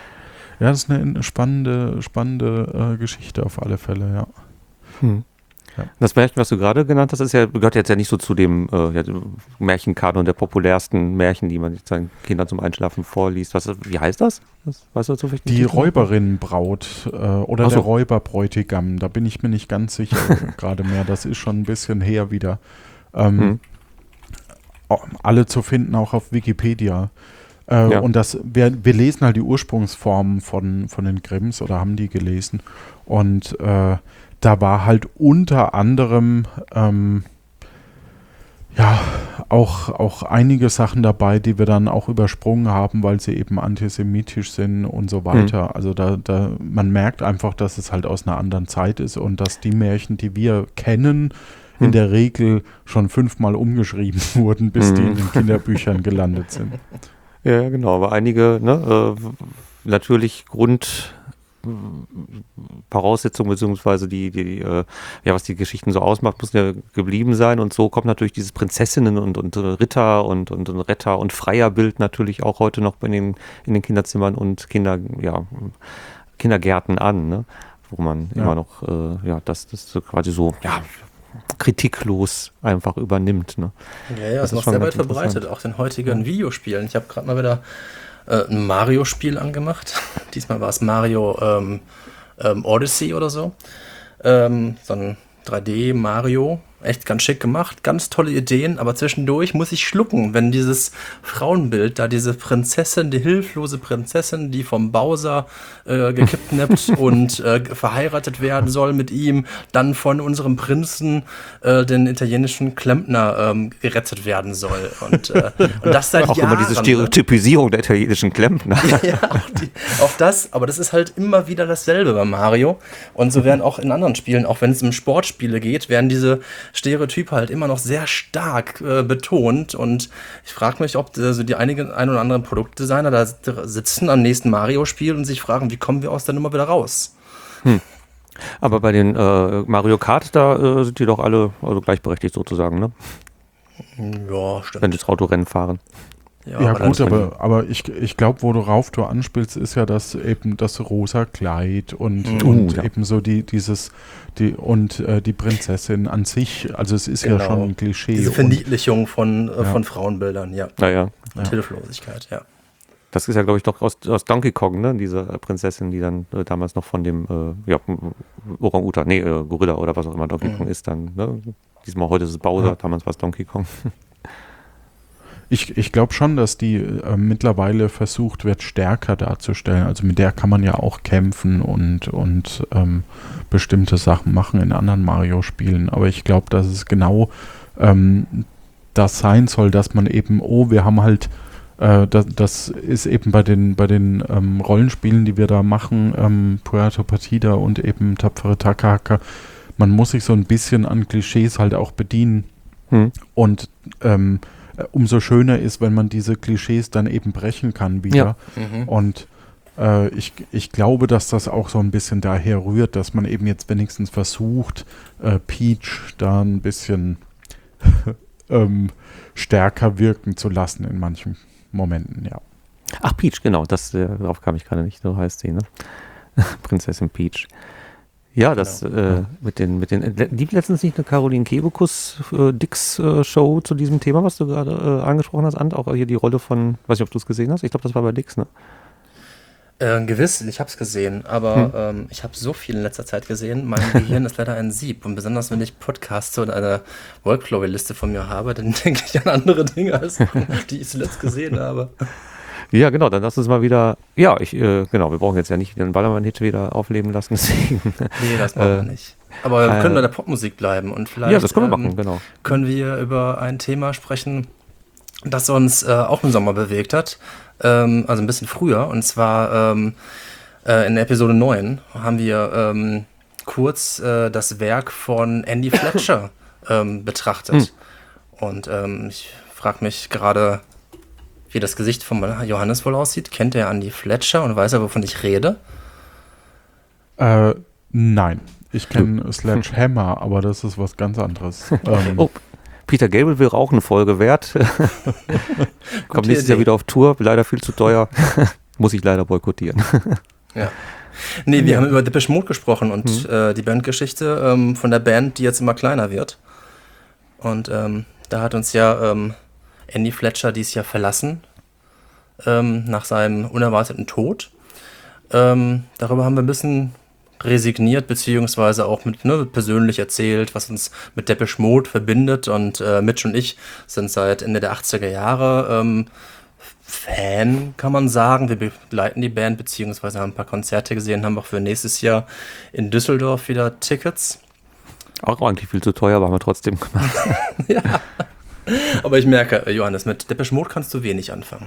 Ja, das ist eine spannende, spannende äh, Geschichte auf alle Fälle, ja. Hm. Ja. Das Märchen, was du gerade genannt hast, ist ja, gehört jetzt ja nicht so zu dem äh, ja, Märchenkanon der populärsten Märchen, die man jetzt seinen Kindern zum Einschlafen vorliest. Was, wie heißt das? das weißt du, so Die Titel? Räuberinnenbraut äh, oder Ach so. der Räuberbräutigam, da bin ich mir nicht ganz sicher gerade mehr. Das ist schon ein bisschen her wieder. Ähm, Hm. Alle zu finden, auch auf Wikipedia. Äh, Ja. Und das, wir, wir lesen halt die Ursprungsformen von, von den Grimms oder haben die gelesen. Und äh, da war halt unter anderem ähm, ja auch, auch einige Sachen dabei, die wir dann auch übersprungen haben, weil sie eben antisemitisch sind und so weiter. Also da, da, man merkt einfach, dass es halt aus einer anderen Zeit ist und dass die Märchen, die wir kennen, in Hm. der Regel schon fünfmal umgeschrieben wurden, bis die Mhm. in den Kinderbüchern gelandet sind. Ja, genau, aber einige, ne, äh, natürlich Grund Voraussetzungen beziehungsweise die, die, äh, ja, was die Geschichten so ausmacht, müssen ja geblieben sein und so kommt natürlich dieses Prinzessinnen und, und Ritter und, und, und Retter und Freierbild natürlich auch heute noch in den, in den Kinderzimmern und Kinder, ja, Kindergärten an, ne, wo man Ja. immer noch, äh, ja, das, das so quasi so, ja, kritiklos einfach übernimmt, ne. Ja, ja, Das ist ist noch schon sehr ganz weit verbreitet, interessant. auch in heutigen Videospielen. Ich habe gerade mal wieder äh, ein Mario-Spiel angemacht. Diesmal war es Mario ähm, ähm, Odyssey oder so. Ähm, so ein drei D Mario. Echt ganz schick gemacht, ganz tolle Ideen, aber zwischendurch muss ich schlucken, wenn dieses Frauenbild, da diese Prinzessin, die hilflose Prinzessin, die vom Bowser äh, gekidnappt und äh, verheiratet werden soll mit ihm, dann von unserem Prinzen, äh, den italienischen Klempner, ähm, gerettet werden soll. Und, äh, und das seit Auch Jahren. immer diese ne? Stereotypisierung der italienischen Klempner. Ja, auch, die, auch das, aber das ist halt immer wieder dasselbe bei Mario. Und so werden auch in anderen Spielen, auch wenn es um Sportspiele geht, werden diese Stereotype halt immer noch sehr stark äh, betont. Und ich frage mich, ob äh, so die einigen, ein oder anderen Produktdesigner da sitzen am nächsten Mario-Spiel und sich fragen, wie kommen wir aus der Nummer wieder raus? Aber bei den äh, Mario Kart, da äh, sind die doch alle also gleichberechtigt sozusagen, ne? Ja, stimmt. Wenn die das Autorennen fahren. Ja, aber dann- gut, aber, aber ich, ich glaube, worauf du anspielst, ist ja das eben das rosa Kleid und, Mhm. und Uh, ja. eben so die, dieses, die und äh, die Prinzessin an sich. Also es ist ja Genau. schon ein Klischee. Diese und, Verniedlichung von, äh, Ja. von Frauenbildern, ja. Naja, Und Hilflosigkeit, ja. das ist ja, glaube ich, doch aus, aus Donkey Kong, ne? Diese Prinzessin, die dann äh, damals noch von dem äh, ja, Orang-Utan, nee, äh, Gorilla oder was auch immer Donkey Mhm. Kong ist, dann, ne? Diesmal heute ist es Bowser, Ja. damals war es Donkey Kong. Ich, ich glaube schon, dass die äh, mittlerweile versucht wird, stärker darzustellen. Also mit der kann man ja auch kämpfen und, und ähm, bestimmte Sachen machen in anderen Mario-Spielen. Aber ich glaube, dass es genau ähm, das sein soll, dass man eben, oh, wir haben halt, äh, das, das ist eben bei den, bei den ähm, Rollenspielen, die wir da machen, ähm, Puerto Partida und eben Tapfere Takahaka, man muss sich so ein bisschen an Klischees halt auch bedienen. Hm. Und ähm, umso schöner ist, wenn man diese Klischees dann eben brechen kann wieder. Mhm. Und äh, ich, ich glaube, dass das auch so ein bisschen daher rührt, dass man eben jetzt wenigstens versucht, äh, Peach da ein bisschen ähm, stärker wirken zu lassen in manchen Momenten, ja. Ach, Peach, genau, das, äh, darauf kam ich gerade nicht, so heißt sie, ne? Prinzessin Peach. Ja, das äh, mit den, mit den, äh, lief letztens nicht eine Caroline Kebekus äh, Dix äh, Show zu diesem Thema, was du gerade äh, angesprochen hast, Ant, auch hier die Rolle von, weiß nicht, ob du es gesehen hast, ich glaube, das war bei Dix, ne? Äh, gewiss, ich habe es gesehen, aber Hm. ähm, ich habe so viel in letzter Zeit gesehen. Mein Gehirn ist leider ein Sieb. Und besonders wenn ich Podcasts oder eine Workflow-Liste von mir habe, dann denke ich an andere Dinge, als die ich zuletzt gesehen habe. Ja, genau, dann lass uns mal wieder, ja, ich, äh, genau, wir brauchen jetzt ja nicht den Ballermann-Hit wieder aufleben lassen, deswegen. Nee, das machen wir Äh, nicht. Aber wir äh, können bei der Popmusik bleiben und vielleicht Ja, das können wir ähm, machen, genau. können wir über ein Thema sprechen, das uns äh, auch im Sommer bewegt hat. Ähm, also ein bisschen früher. Und zwar ähm, äh, in Episode neun haben wir ähm, kurz äh, das Werk von Andy Fletcher ähm, betrachtet. Und ähm, ich frage mich gerade, wie das Gesicht von Johannes wohl aussieht. Kennt er Andy Fletcher und weiß er, wovon ich rede? Äh, nein, ich kenne Sledgehammer, aber das ist was ganz anderes. ähm, Oh, Peter Gabriel will rauchen, Folge wert. Kommt nächstes Jahr Idee. wieder auf Tour, leider viel zu teuer. Muss ich leider boykottieren. Ja. Nee, wir haben über Depeche Mode gesprochen und Mhm. äh, die Bandgeschichte ähm, von der Band, die jetzt immer kleiner wird. Und ähm, da hat uns ja ähm, Andy Fletcher dieses Jahr verlassen, ähm, nach seinem unerwarteten Tod. Ähm, darüber haben wir ein bisschen resigniert, beziehungsweise auch mit, ne, persönlich erzählt, was uns mit Depeche Mode verbindet. Und äh, Mitch und ich sind seit Ende der achtziger Jahre ähm, Fan, kann man sagen. Wir begleiten die Band, beziehungsweise haben ein paar Konzerte gesehen, haben auch für nächstes Jahr in Düsseldorf wieder Tickets. Auch eigentlich viel zu teuer, aber haben wir trotzdem gemacht. Ja. Aber ich merke, Johannes, mit Depeche Mode kannst du wenig anfangen.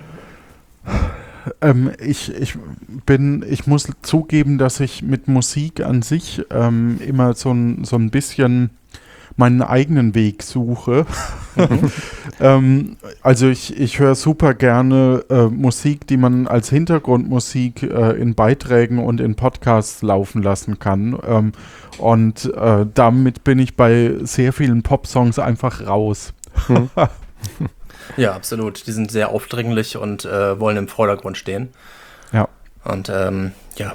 Ähm, ich, ich bin, ich muss zugeben, dass ich mit Musik an sich ähm, immer so ein, so ein bisschen meinen eigenen Weg suche. Mhm. ähm, also ich, ich höre super gerne äh, Musik, die man als Hintergrundmusik äh, in Beiträgen und in Podcasts laufen lassen kann. Ähm, und äh, damit bin ich bei sehr vielen Popsongs einfach raus. Mhm. Ja, absolut. Die sind sehr aufdringlich und äh, wollen im Vordergrund stehen. Ja. Und ähm, ja,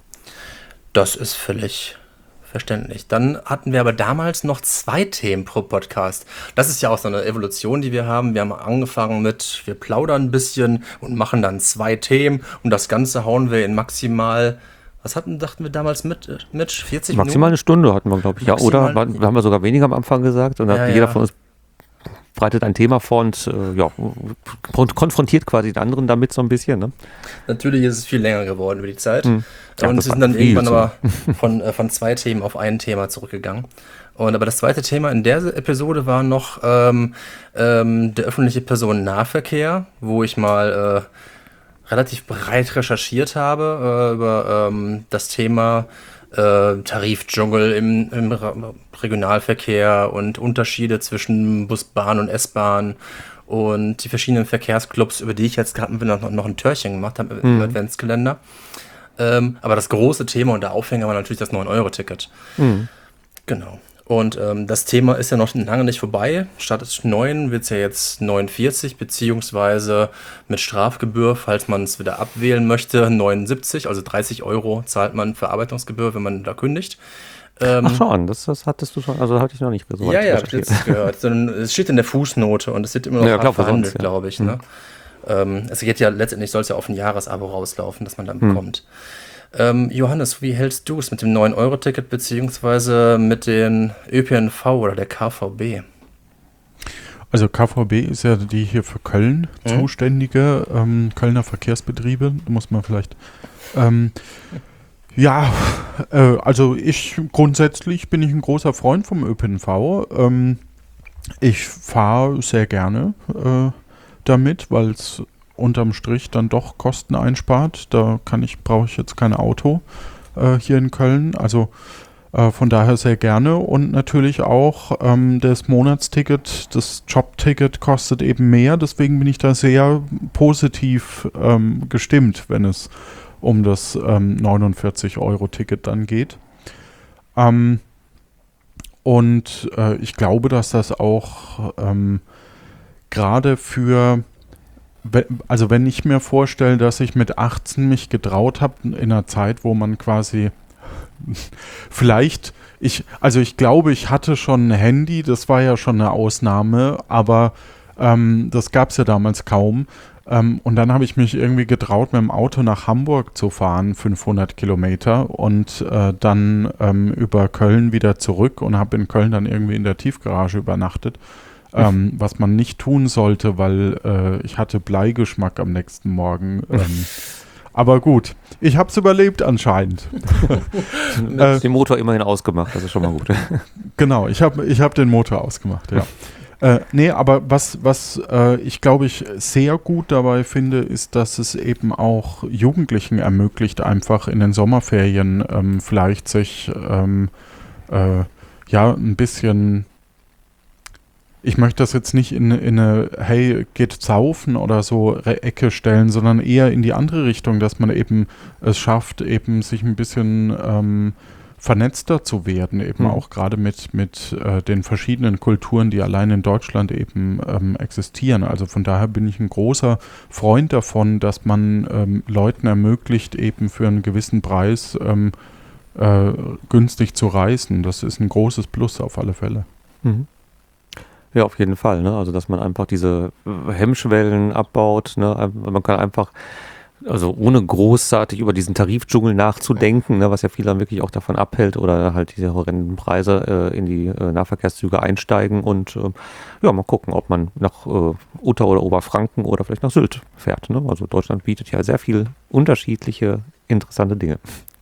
das ist völlig verständlich. Dann hatten wir aber damals noch zwei Themen pro Podcast. Das ist ja auch so eine Evolution, die wir haben. Wir haben angefangen mit, wir plaudern ein bisschen und machen dann zwei Themen und das Ganze hauen wir in maximal, was hatten, dachten wir damals mit, Mitch? vierzig Minuten? Maximal eine Stunde hatten wir, glaube ich. Ja, oder Maximal- wir haben wir sogar weniger am Anfang gesagt. Und dann Ja, hat jeder ja. von uns breitet ein Thema vor und äh, ja, kon- konfrontiert quasi den anderen damit so ein bisschen. Ne? Natürlich ist es viel länger geworden über die Zeit. Hm. Ja, und das wir sind war dann viel irgendwann zu aber von, äh, von zwei Themen auf ein Thema zurückgegangen. Und aber das zweite Thema in der Episode war noch ähm, ähm, der öffentliche Personennahverkehr, wo ich mal äh, relativ breit recherchiert habe äh, über ähm, das Thema äh, Tarifdschungel im, im Ra- Regionalverkehr und Unterschiede zwischen Bus, Bahn und S-Bahn und die verschiedenen Verkehrsclubs, über die ich jetzt gerade noch, noch ein Törchen gemacht habe im Mhm. Adventskalender. Ähm, aber das große Thema und der Aufhänger war natürlich das neun Euro Ticket. Mhm. Genau. Und ähm, das Thema ist ja noch lange nicht vorbei. Statt neun wird es ja jetzt neunundvierzig, beziehungsweise mit Strafgebühr, falls man es wieder abwählen möchte, neunundsiebzig, also dreißig Euro zahlt man Verarbeitungsgebühr, wenn man da kündigt. Ähm, Ach schon, an, das, das hattest du schon, also hatte ich noch nicht so weit ja, ja, hab ich recherchiert. jetzt gehört. Sondern es steht in der Fußnote und es wird immer noch Ja, hart klar, für verhandelt, sonst, ja. glaube ich. Ne? Ähm, es geht ja letztendlich, soll es ja auf ein Jahresabo rauslaufen, das man dann Hm. bekommt. Ähm, Johannes, wie hältst du es mit dem neun Euro Ticket beziehungsweise mit den Ö P N V oder der K V B? Also K V B ist ja die hier für Köln Mhm. zuständige, ähm, Kölner Verkehrsbetriebe, da muss man vielleicht. Ähm, ja, äh, also ich grundsätzlich bin ich ein großer Freund vom Ö P N V. Ähm, ich fahre sehr gerne äh, damit, weil es unterm Strich dann doch Kosten einspart. Da kann ich, brauche ich jetzt kein Auto äh, hier in Köln. Also äh, von daher sehr gerne. Und natürlich auch ähm, das Monatsticket, das Jobticket kostet eben mehr. Deswegen bin ich da sehr positiv ähm, gestimmt, wenn es um das ähm, neunundvierzig Euro Ticket dann geht. Ähm, und äh, ich glaube, dass das auch ähm, gerade für also wenn ich mir vorstelle, dass ich mit achtzehn mich getraut habe, in einer Zeit, wo man quasi vielleicht, ich, also ich glaube, ich hatte schon ein Handy, das war ja schon eine Ausnahme, aber ähm, das gab es ja damals kaum. Ähm, und dann habe ich mich irgendwie getraut, mit dem Auto nach Hamburg zu fahren, fünfhundert Kilometer und äh, dann ähm, über Köln wieder zurück und habe in Köln dann irgendwie in der Tiefgarage übernachtet. Ähm, was man nicht tun sollte, weil äh, ich hatte Bleigeschmack am nächsten Morgen. Ähm, aber gut, ich habe es überlebt anscheinend. Äh, den Motor immerhin ausgemacht, das ist schon mal gut. Genau, ich habe ich hab den Motor ausgemacht, ja. äh, nee, aber was, was äh, ich glaube ich sehr gut dabei finde, ist, dass es eben auch Jugendlichen ermöglicht, einfach in den Sommerferien ähm, vielleicht sich ähm, äh, ja ein bisschen. Ich möchte das jetzt nicht in, in eine, hey, geht saufen oder so Re- Ecke stellen, sondern eher in die andere Richtung, dass man eben es schafft, eben sich ein bisschen ähm, vernetzter zu werden, eben Mhm. auch gerade mit, mit äh, den verschiedenen Kulturen, die allein in Deutschland eben ähm, existieren. Also von daher bin ich ein großer Freund davon, dass man ähm, Leuten ermöglicht, eben für einen gewissen Preis ähm, äh, günstig zu reisen. Das ist ein großes Plus auf alle Fälle. Mhm. Ja, auf jeden Fall. Ne? Also, dass man einfach diese äh, Hemmschwellen abbaut. Ne? Ein- Man kann einfach, also ohne großartig über diesen Tarifdschungel nachzudenken, ne? Was ja viele dann wirklich auch davon abhält oder halt diese horrenden Preise äh, in die äh, Nahverkehrszüge einsteigen und äh, ja, mal gucken, ob man nach äh, Utter oder Oberfranken oder vielleicht nach Sylt fährt. Ne? Also Deutschland bietet ja sehr viel unterschiedliche, interessante Dinge.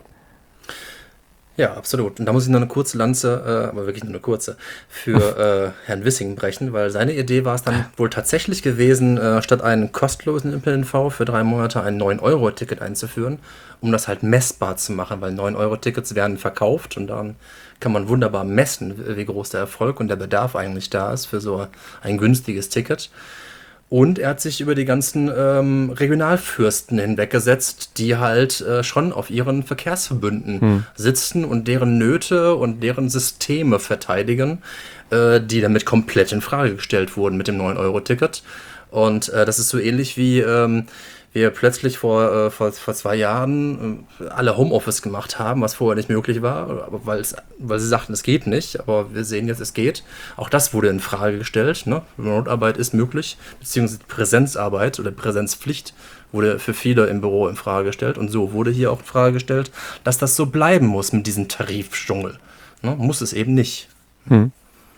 Ja, absolut. Und da muss ich noch eine kurze Lanze, äh, aber wirklich nur eine kurze, für äh, Herrn Wissing brechen, weil seine Idee war es dann wohl tatsächlich gewesen, äh, statt einen kostenlosen Ö P N V für drei Monate ein neun Euro Ticket einzuführen, um das halt messbar zu machen, weil neun Euro Tickets werden verkauft und dann kann man wunderbar messen, wie groß der Erfolg und der Bedarf eigentlich da ist für so ein günstiges Ticket. Und er hat sich über die ganzen ähm, Regionalfürsten hinweggesetzt, die halt äh, schon auf ihren Verkehrsverbünden Hm. sitzen und deren Nöte und deren Systeme verteidigen, äh, die damit komplett in Frage gestellt wurden mit dem neun Euro Ticket. Und äh, das ist so ähnlich wie ähm, wir plötzlich vor, äh, vor, vor zwei Jahren äh, alle Homeoffice gemacht haben, was vorher nicht möglich war, aber weil es, weil sie sagten, es geht nicht, aber wir sehen jetzt, es geht. Auch das wurde in Frage gestellt. Ne? Remote-Arbeit ist möglich, beziehungsweise Präsenzarbeit oder Präsenzpflicht wurde für viele im Büro in Frage gestellt. Und so wurde hier auch in Frage gestellt, dass das so bleiben muss mit diesem Tarifdschungel. Ne? Muss es eben nicht. Hm.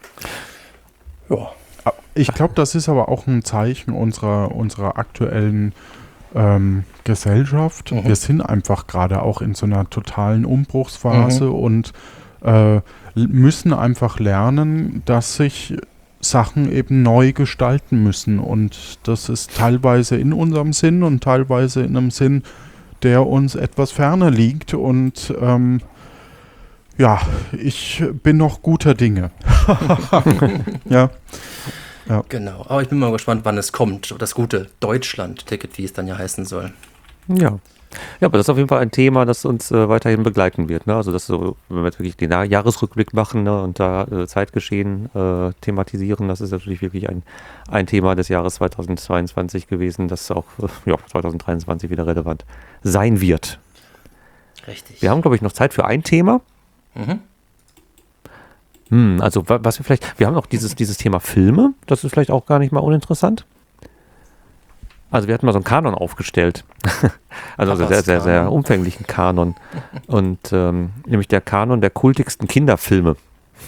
Ja. Ich glaube, das ist aber auch ein Zeichen unserer, unserer aktuellen ähm, Gesellschaft. Mhm. Wir sind einfach gerade auch in so einer totalen Umbruchsphase Mhm. und äh, l- müssen einfach lernen, dass sich Sachen eben neu gestalten müssen. Und das ist teilweise in unserem Sinn und teilweise in einem Sinn, der uns etwas ferner liegt. Und ähm, ja, ich bin noch guter Dinge. Ja. Genau, aber ich bin mal gespannt, wann es kommt. Das gute Deutschland-Ticket, wie es dann ja heißen soll. Ja. Ja, aber das ist auf jeden Fall ein Thema, das uns äh, weiterhin begleiten wird. Ne? Also, das so, wenn wir jetzt wirklich den Nah- Jahresrückblick machen, ne, und da äh, Zeitgeschehen äh, thematisieren, das ist natürlich wirklich ein, ein Thema des Jahres zweitausendzweiundzwanzig gewesen, das auch äh, ja, zweitausenddreiundzwanzig wieder relevant sein wird. Richtig. Wir haben, glaube ich, noch Zeit für ein Thema. Mhm. Hm, also, wa- was wir vielleicht, wir haben noch dieses, dieses Thema Filme, das ist vielleicht auch gar nicht mal uninteressant. Also wir hatten mal so einen Kanon aufgestellt. Also einen Papas sehr, sehr, sehr Kanon. umfänglichen Kanon. Und ähm, nämlich der Kanon der kultigsten Kinderfilme.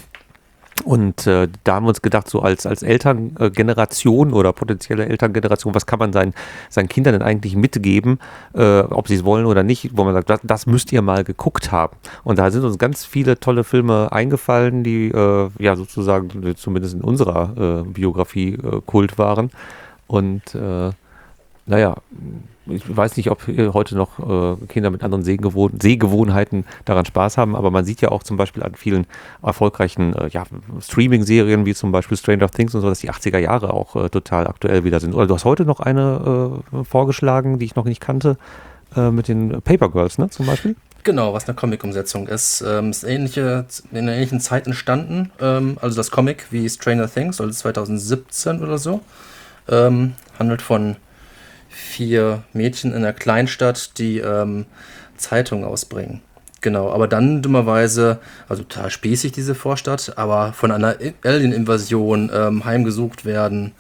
Und äh, da haben wir uns gedacht, so als, als Elterngeneration oder potenzielle Elterngeneration, was kann man seinen, seinen Kindern denn eigentlich mitgeben, äh, ob sie es wollen oder nicht, wo man sagt, das, das müsst ihr mal geguckt haben. Und da sind uns ganz viele tolle Filme eingefallen, die äh, ja sozusagen zumindest in unserer äh, Biografie äh, Kult waren. Und äh, naja, ich weiß nicht, ob äh, heute noch äh, Kinder mit anderen Sehgewohn Sehgewohnheiten daran Spaß haben, aber man sieht ja auch zum Beispiel an vielen erfolgreichen äh, ja, Streaming-Serien wie zum Beispiel Stranger Things und so, dass die achtziger Jahre auch äh, total aktuell wieder sind. Oder du hast heute noch eine äh, vorgeschlagen, die ich noch nicht kannte, äh, mit den Paper Girls, ne, zum Beispiel? Genau, was eine Comic-Umsetzung ist. Ähm, ist ähnliche, in einer ähnlichen Zeit entstanden. Ähm, also das Comic wie Stranger Things, also zweitausendsiebzehn oder so. Ähm, handelt von vier Mädchen in einer Kleinstadt, die ähm, Zeitungen ausbringen. Genau, aber dann dummerweise, also total spießig diese Vorstadt, aber von einer Alien-Invasion ähm, heimgesucht werden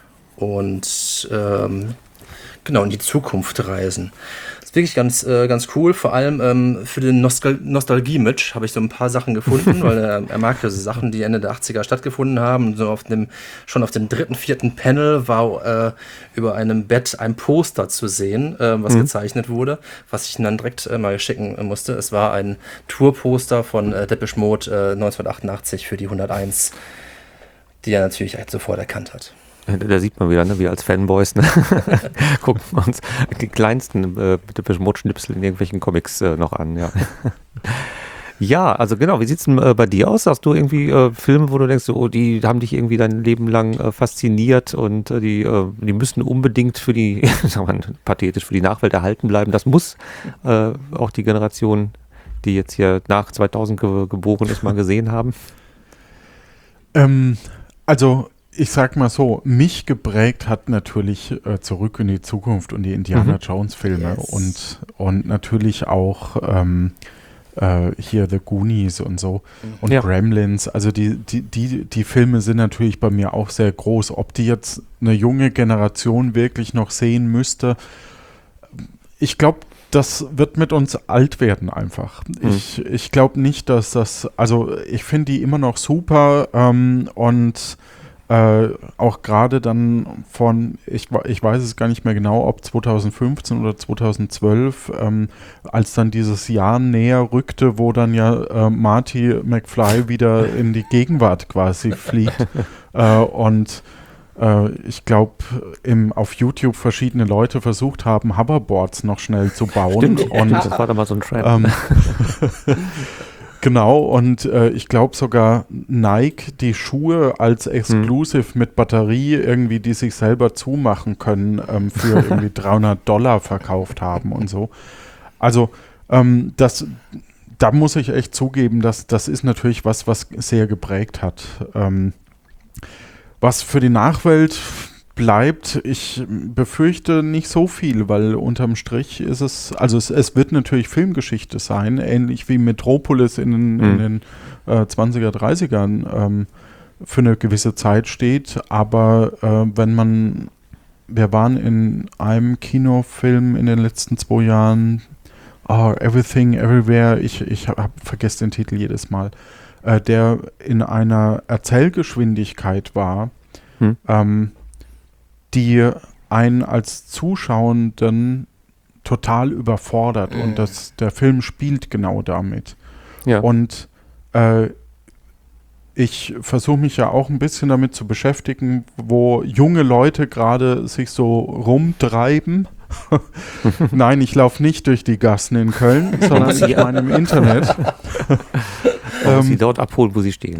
und ähm, genau in die Zukunft reisen. Das ist wirklich ganz, äh, ganz cool, vor allem ähm, für den Nostal Nostalgie-Mitch habe ich so ein paar Sachen gefunden, weil er, er mag diese Sachen, die Ende der achtziger stattgefunden haben. So auf dem, schon auf dem dritten, vierten Panel war äh, über einem Bett ein Poster zu sehen, äh, was Mhm. gezeichnet wurde, was ich ihm dann direkt äh, mal schicken musste. Es war ein Tourposter von äh, Depeche Mode äh, neunzehnhundertachtundachtzig für die hunderteins, die er natürlich halt sofort erkannt hat. Da sieht man wieder, ne, wir als Fanboys, ne, gucken uns die kleinsten äh, Depeche Mode Schnipsel in irgendwelchen Comics äh, noch an, ja. Ja, also genau, wie sieht es denn äh, bei dir aus? Hast du irgendwie äh, Filme, wo du denkst, so, oh, die haben dich irgendwie dein Leben lang äh, fasziniert und äh, die, äh, die müssen unbedingt für die, sagen wir mal pathetisch, für die Nachwelt erhalten bleiben. Das muss äh, auch die Generation die jetzt hier nach zweitausend ge- geboren ist, mal gesehen haben? Ähm, also ich sag mal so, mich geprägt hat natürlich äh, Zurück in die Zukunft und die Indiana Mhm. Jones Filme Yes. und, und natürlich auch ähm, äh, hier The Goonies und so und Ja. Gremlins. Also die, die, die, die Filme sind natürlich bei mir auch sehr groß. Ob die jetzt eine junge Generation wirklich noch sehen müsste, ich glaube, das wird mit uns alt werden einfach. Mhm. Ich, ich glaube nicht, dass das, also ich finde die immer noch super ähm, und äh, auch gerade dann von, ich, wa- ich weiß es gar nicht mehr genau, ob zweitausendfünfzehn oder zweitausendzwölf, ähm, als dann dieses Jahr näher rückte, wo dann ja äh, Marty McFly wieder in die Gegenwart quasi fliegt äh, und äh, ich glaube, auf YouTube verschiedene Leute versucht haben, Hoverboards noch schnell zu bauen. Stimmt, und das war doch mal so ein Trend. ähm, genau, und äh, ich glaube sogar Nike die Schuhe als Exclusive mit Batterie irgendwie, die sich selber zumachen können, ähm, für irgendwie dreihundert Dollar verkauft haben und so. Also ähm, das, da muss ich echt zugeben, dass das ist natürlich was, was sehr geprägt hat. Ähm, was für die Nachwelt bleibt, ich befürchte nicht so viel, weil unterm Strich ist es, also es, es wird natürlich Filmgeschichte sein, ähnlich wie Metropolis in den, in Mhm. den äh, zwanziger, dreißigern ähm, für eine gewisse Zeit steht, aber äh, wenn man, wir waren in einem Kinofilm in den letzten zwei Jahren, oh, Everything, Everywhere, ich, ich habe vergesse den Titel jedes Mal, äh, der in einer Erzählgeschwindigkeit war, Hm. ähm, die einen als Zuschauenden total überfordert Mhm. und das, der Film spielt genau damit. Ja. Und äh, ich versuche mich ja auch ein bisschen damit zu beschäftigen, wo junge Leute gerade sich so rumtreiben. Nein, ich laufe nicht durch die Gassen in Köln, sondern ich Ja. meine im Internet. Man muss ähm, sie dort abholen, wo sie stehen.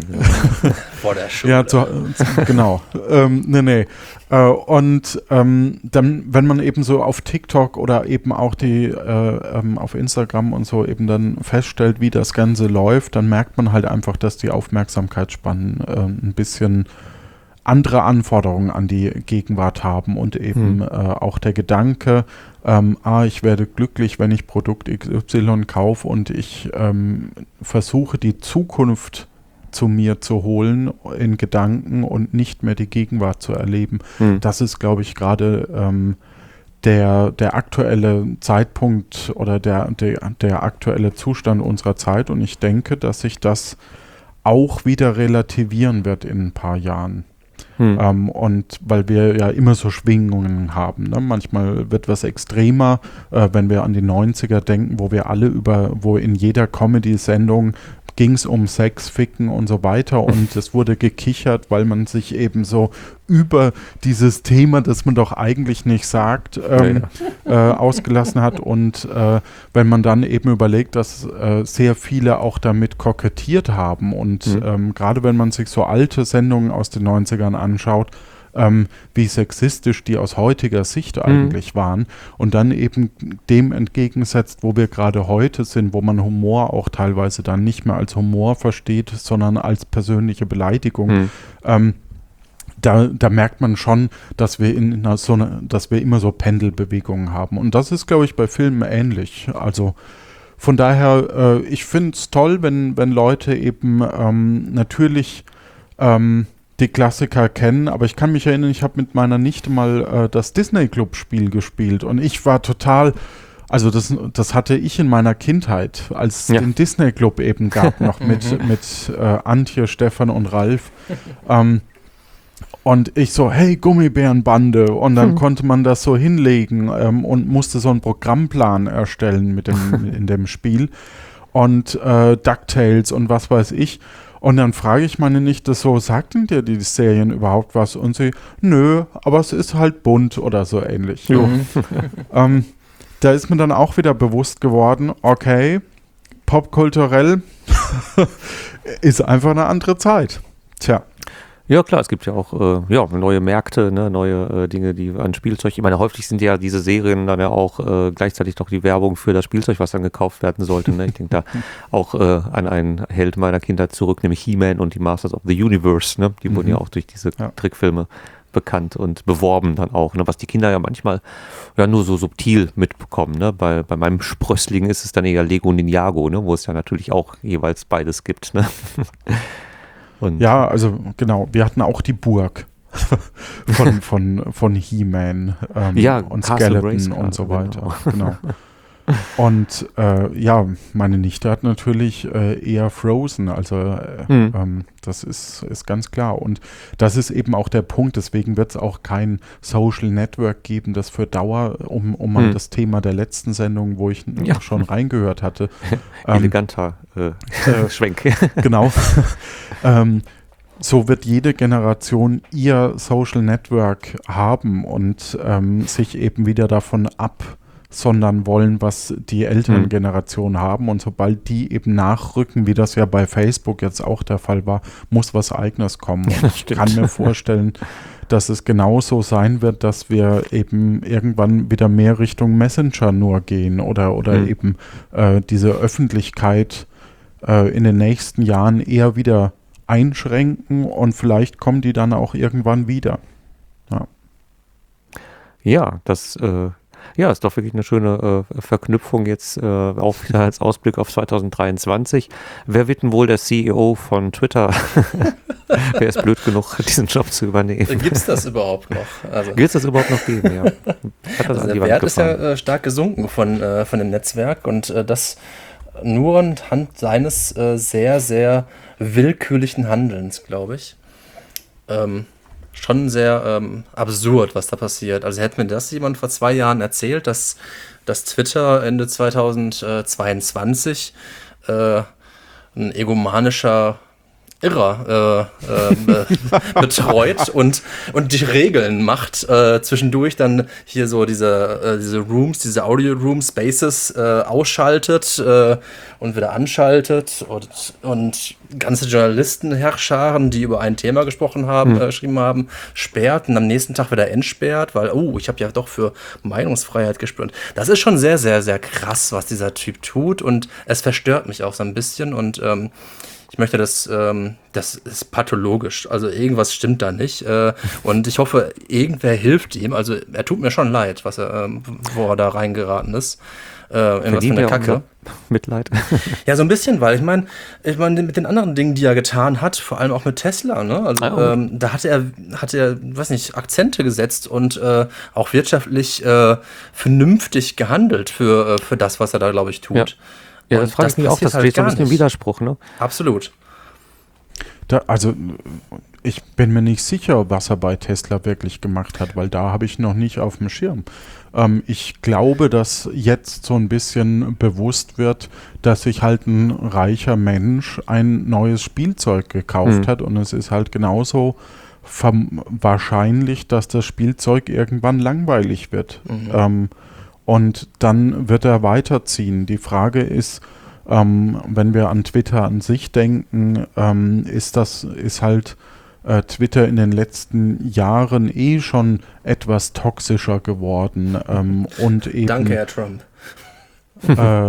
Vor der Schule. Ja, zu, genau. ähm, nee, nee. Äh, und ähm, dann, wenn man eben so auf TikTok oder eben auch die äh, ähm, auf Instagram und so eben dann feststellt, wie das Ganze läuft, dann merkt man halt einfach, dass die Aufmerksamkeitsspannen äh, ein bisschen andere Anforderungen an die Gegenwart haben und eben Hm. äh, auch der Gedanke, ähm, ah, ich werde glücklich, wenn ich Produkt X Y kaufe und ich ähm, versuche die Zukunft zu mir zu holen in Gedanken und nicht mehr die Gegenwart zu erleben. Hm. Das ist, glaube ich, gerade ähm, der, der aktuelle Zeitpunkt oder der, der, der aktuelle Zustand unserer Zeit und ich denke, dass sich das auch wieder relativieren wird in ein paar Jahren. Hm. Ähm, und weil wir ja immer so Schwingungen haben. Ne? Manchmal wird was extremer, äh, wenn wir an die neunziger denken, wo wir alle über, wo in jeder Comedy-Sendung ging es um Sex, Ficken und so weiter und es wurde gekichert, weil man sich eben so über dieses Thema, das man doch eigentlich nicht sagt, ähm, äh, ausgelassen hat und äh, wenn man dann eben überlegt, dass äh, sehr viele auch damit kokettiert haben und Mhm. ähm, gerade wenn man sich so alte Sendungen aus den neunzigern anschaut, ähm, wie sexistisch die aus heutiger Sicht eigentlich waren und dann eben dem entgegensetzt, wo wir gerade heute sind, wo man Humor auch teilweise dann nicht mehr als Humor versteht, sondern als persönliche Beleidigung. Hm. Ähm, da, da merkt man schon, dass wir in einer so einer, dass wir immer so Pendelbewegungen haben. Und das ist, glaube ich, bei Filmen ähnlich. Also von daher, äh, ich finde es toll, wenn, wenn Leute eben ähm, natürlich ähm, die Klassiker kennen, aber ich kann mich erinnern, ich habe mit meiner Nichte mal äh, das Disney Club Spiel gespielt und ich war total, also das, das hatte ich in meiner Kindheit, als es Ja. den Disney Club eben gab, noch mit, mit äh, Antje, Stefan und Ralf. Ähm, und ich so, hey, Gummibärenbande. Und dann Hm. konnte man das so hinlegen ähm, und musste so einen Programmplan erstellen mit dem, in dem Spiel. Und äh, DuckTales und was weiß ich. Und dann frage ich meine Nichte so, sagten dir die Serien überhaupt was? Und sie, nö, aber es ist halt bunt oder so ähnlich. Jo. Ähm, da ist mir dann auch wieder bewusst geworden, okay, popkulturell ist einfach eine andere Zeit. Tja. Ja, klar, es gibt ja auch äh, ja, neue Märkte, ne, neue äh, Dinge, die an Spielzeug. Ich meine, häufig sind ja diese Serien dann ja auch äh, gleichzeitig doch die Werbung für das Spielzeug, was dann gekauft werden sollte. Ne? Ich denke da auch äh, an einen Held meiner Kindheit zurück, nämlich He-Man und die Masters of the Universe. Ne? Die mhm. wurden ja auch durch diese ja. Trickfilme bekannt und beworben dann auch, ne? Was die Kinder ja manchmal ja nur so subtil mitbekommen. Ne? Bei, bei meinem Sprössling ist es dann eher Lego Ninjago, ne? Wo es ja natürlich auch jeweils beides gibt. Ne? Und ja, also genau, wir hatten auch die Burg von, von, von He-Man ähm, ja, und Skeleton und so weiter. Genau. genau. Und äh, ja, meine Nichte hat natürlich äh, eher Frozen, also äh, hm. ähm, das ist, ist ganz klar. Und das ist eben auch der Punkt, deswegen wird es auch kein Social Network geben, das für Dauer, um, um mal hm. das Thema der letzten Sendung, wo ich ja. schon reingehört hatte. ähm, Eleganter äh, äh, Schwenk. Genau. ähm, so wird jede Generation ihr Social Network haben und ähm, sich eben wieder davon ab sondern wollen, was die älteren mhm. Generationen haben. Und sobald die eben nachrücken, wie das ja bei Facebook jetzt auch der Fall war, muss was Eigenes kommen. Und ich kann mir vorstellen, dass es genauso sein wird, dass wir eben irgendwann wieder mehr Richtung Messenger nur gehen oder, oder mhm. eben äh, diese Öffentlichkeit äh, in den nächsten Jahren eher wieder einschränken und vielleicht kommen die dann auch irgendwann wieder. Ja, ja das äh Ja, ist doch wirklich eine schöne äh, Verknüpfung jetzt äh, auch wieder als Ausblick auf zwanzig dreiundzwanzig. Wer wird denn wohl der C E O von Twitter? Wer ist blöd genug, diesen Job zu übernehmen? Gibt es das überhaupt noch? Also. Gibt es das überhaupt noch geben, ja. Hat das also der Wert ist ja äh, stark gesunken von, äh, von dem Netzwerk und äh, das nur anhand seines äh, sehr, sehr willkürlichen Handelns, glaube ich. Ähm, Schon sehr ähm, absurd, was da passiert. Also hätte mir das jemand vor zwei Jahren erzählt, dass, dass Twitter Ende zweitausendzweiundzwanzig äh, ein egomanischer Irrer äh, äh, betreut und, und die Regeln macht, äh, zwischendurch dann hier so diese, äh, diese Rooms, diese Audio-Room-Spaces äh, ausschaltet äh, und wieder anschaltet und, und ganze Journalistenherrscharen, die über ein Thema gesprochen haben, hm. äh, geschrieben haben, sperrt und am nächsten Tag wieder entsperrt, weil, oh, ich habe ja doch für Meinungsfreiheit gespürt. Das ist schon sehr, sehr, sehr krass, was dieser Typ tut und es verstört mich auch so ein bisschen und ähm, ich möchte das, ähm, das ist pathologisch, also irgendwas stimmt da nicht äh, und ich hoffe, irgendwer hilft ihm, also er tut mir schon leid, was er, ähm, wo er da reingeraten ist, äh, irgendwas für eine Kacke. Mitleid. Ja, so ein bisschen, weil ich meine, ich meine, mit den anderen Dingen, die er getan hat, vor allem auch mit Tesla, ne, also oh. ähm, da hatte er, hatte er, weiß nicht, Akzente gesetzt und äh, auch wirtschaftlich äh, vernünftig gehandelt für, äh, für das, was er da, glaube ich, tut. Ja. Ja, das frage ich mich auch, das steht so ein bisschen im Widerspruch, ne? Absolut. Da, also, ich bin mir nicht sicher, was er bei Tesla wirklich gemacht hat, weil da habe ich noch nicht auf dem Schirm. Ähm, ich glaube, dass jetzt so ein bisschen bewusst wird, dass sich halt ein reicher Mensch ein neues Spielzeug gekauft mhm. hat und es ist halt genauso wahrscheinlich, dass das Spielzeug irgendwann langweilig wird. Mhm. Ähm, Und dann wird er weiterziehen. Die Frage ist, ähm, wenn wir an Twitter an sich denken, ähm, ist das, ist halt äh, Twitter in den letzten Jahren eh schon etwas toxischer geworden. Ähm, und eben, Danke, Herr Trump. Äh,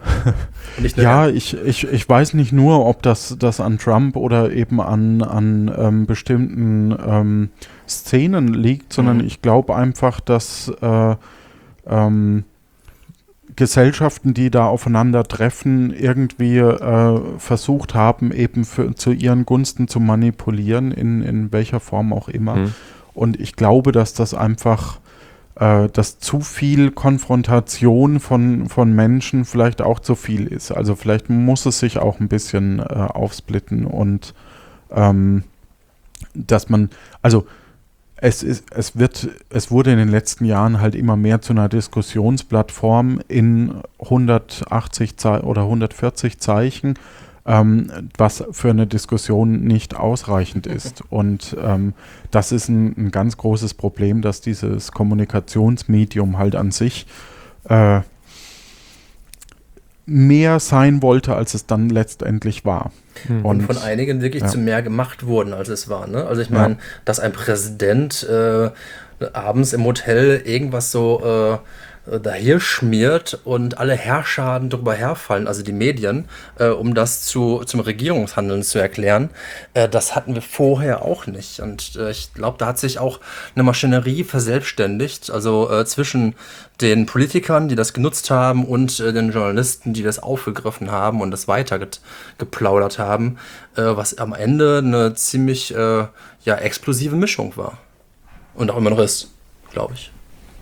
ja, ich, ich, ich weiß nicht nur, ob das, das an Trump oder eben an, an ähm, bestimmten ähm, Szenen liegt, sondern mhm. ich glaube einfach, dass äh, Ähm, Gesellschaften, die da aufeinandertreffen, irgendwie äh, versucht haben, eben für, zu ihren Gunsten zu manipulieren, in, in welcher Form auch immer. Mhm. Und ich glaube, dass das einfach, äh, dass zu viel Konfrontation von, von Menschen vielleicht auch zu viel ist. Also vielleicht muss es sich auch ein bisschen äh, aufsplitten und ähm, dass man, also Es, ist, es, wird, es wurde in den letzten Jahren halt immer mehr zu einer Diskussionsplattform in hundertachtzig Ze- oder hundertvierzig Zeichen, ähm, was für eine Diskussion nicht ausreichend ist. Und ähm, das ist ein, ein ganz großes Problem, dass dieses Kommunikationsmedium halt an sich äh, mehr sein wollte, als es dann letztendlich war. Mhm. Und, und von einigen wirklich ja. zu mehr gemacht wurden, als es war. Ne? Also ich meine, ja. dass ein Präsident äh, abends im Hotel irgendwas so äh, daher schmiert und alle Herrschaden drüber herfallen, also die Medien, äh, um das zu, zum Regierungshandeln zu erklären, äh, das hatten wir vorher auch nicht. Und äh, ich glaube, da hat sich auch eine Maschinerie verselbstständigt, also äh, zwischen den Politikern, die das genutzt haben, und äh, den Journalisten, die das aufgegriffen haben und das weitergeplaudert haben, äh, was am Ende eine ziemlich äh, ja, explosive Mischung war. Und auch immer noch ist, glaube ich.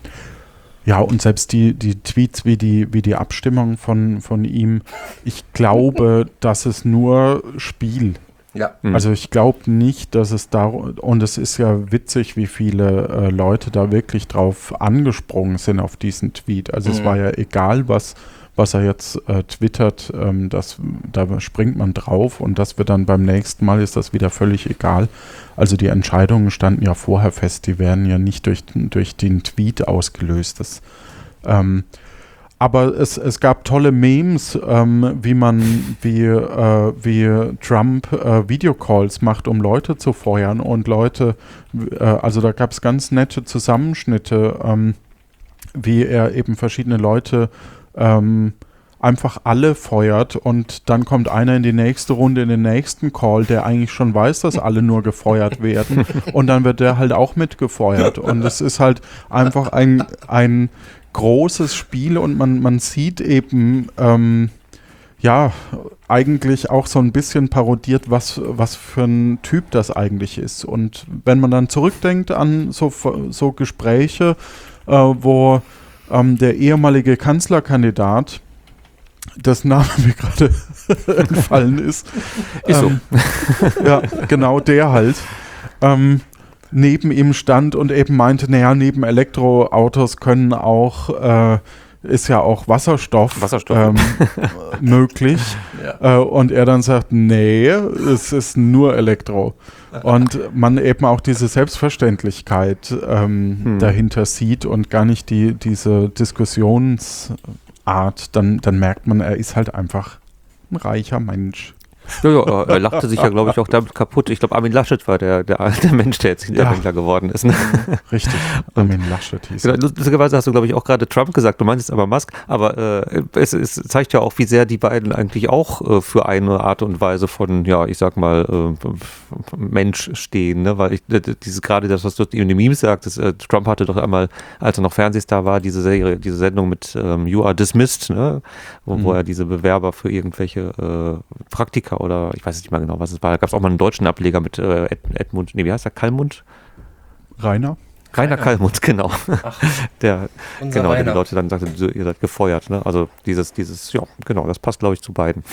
Ja, und selbst die, die Tweets wie die, wie die Abstimmung von, von ihm, ich glaube, das ist nur Spiel. Ja. Mhm. Also ich glaube nicht, dass es da, und es ist ja witzig, wie viele äh, Leute da wirklich drauf angesprungen sind auf diesen Tweet. Also mhm. es war ja egal, was, was er jetzt äh, twittert, ähm, das, da springt man drauf und das wird dann beim nächsten Mal ist das wieder völlig egal. Also die Entscheidungen standen ja vorher fest, die werden ja nicht durch, durch den Tweet ausgelöst. Das, ähm, aber es, es gab tolle Memes, ähm, wie man, wie, äh, wie Trump äh, Videocalls macht, um Leute zu feuern und Leute, äh, also da gab es ganz nette Zusammenschnitte, ähm, wie er eben verschiedene Leute ähm, einfach alle feuert und dann kommt einer in die nächste Runde, in den nächsten Call, der eigentlich schon weiß, dass alle nur gefeuert werden und dann wird der halt auch mitgefeuert und es ist halt einfach ein, ein großes Spiel und man, man sieht eben ähm, ja, eigentlich auch so ein bisschen parodiert, was, was für ein Typ das eigentlich ist und wenn man dann zurückdenkt an so, so Gespräche, äh, wo ähm, der ehemalige Kanzlerkandidat, das Name mir gerade entfallen ist. Ist ähm, so. Ja, genau, der halt. Ähm, neben ihm stand und eben meinte, naja, neben Elektroautos können auch, äh, ist ja auch Wasserstoff, Wasserstoff. Ähm, möglich. Ja. Äh, und er dann sagt, nee, es ist nur Elektro. Und man eben auch diese Selbstverständlichkeit ähm, hm. dahinter sieht und gar nicht die, diese Diskussionsart, dann, dann merkt man, er ist halt einfach ein reicher Mensch. Ja, ja, er lachte sich ja, glaube ich, auch damit kaputt. Ich glaube, Armin Laschet war der, der, der Mensch, der jetzt Hinterwäldler ja. geworden ist. Ne? Richtig, Armin Laschet hieß genau, lustigerweise hast du, glaube ich, auch gerade Trump gesagt, du meinst aber Musk, aber äh, es, es zeigt ja auch, wie sehr die beiden eigentlich auch äh, für eine Art und Weise von, ja, ich sag mal, äh, Mensch stehen, ne? Weil ich, dieses, gerade das, was du in den Memes sagtest, äh, Trump hatte doch einmal, als er noch Fernsehstar war, diese Serie, diese Sendung mit ähm, You Are Dismissed, ne? wo, mhm. wo er diese Bewerber für irgendwelche äh, Praktika oder ich weiß nicht mal genau, was es war. Da gab es auch mal einen deutschen Ableger mit äh, Ed, Edmund, nee, wie heißt der? Kallmund? Rainer? Rainer Kallmund, genau. Ach, der, genau, der die Leute dann sagte, ihr seid gefeuert. Ne? Also dieses, dieses, ja, genau, das passt, glaube ich, zu beiden.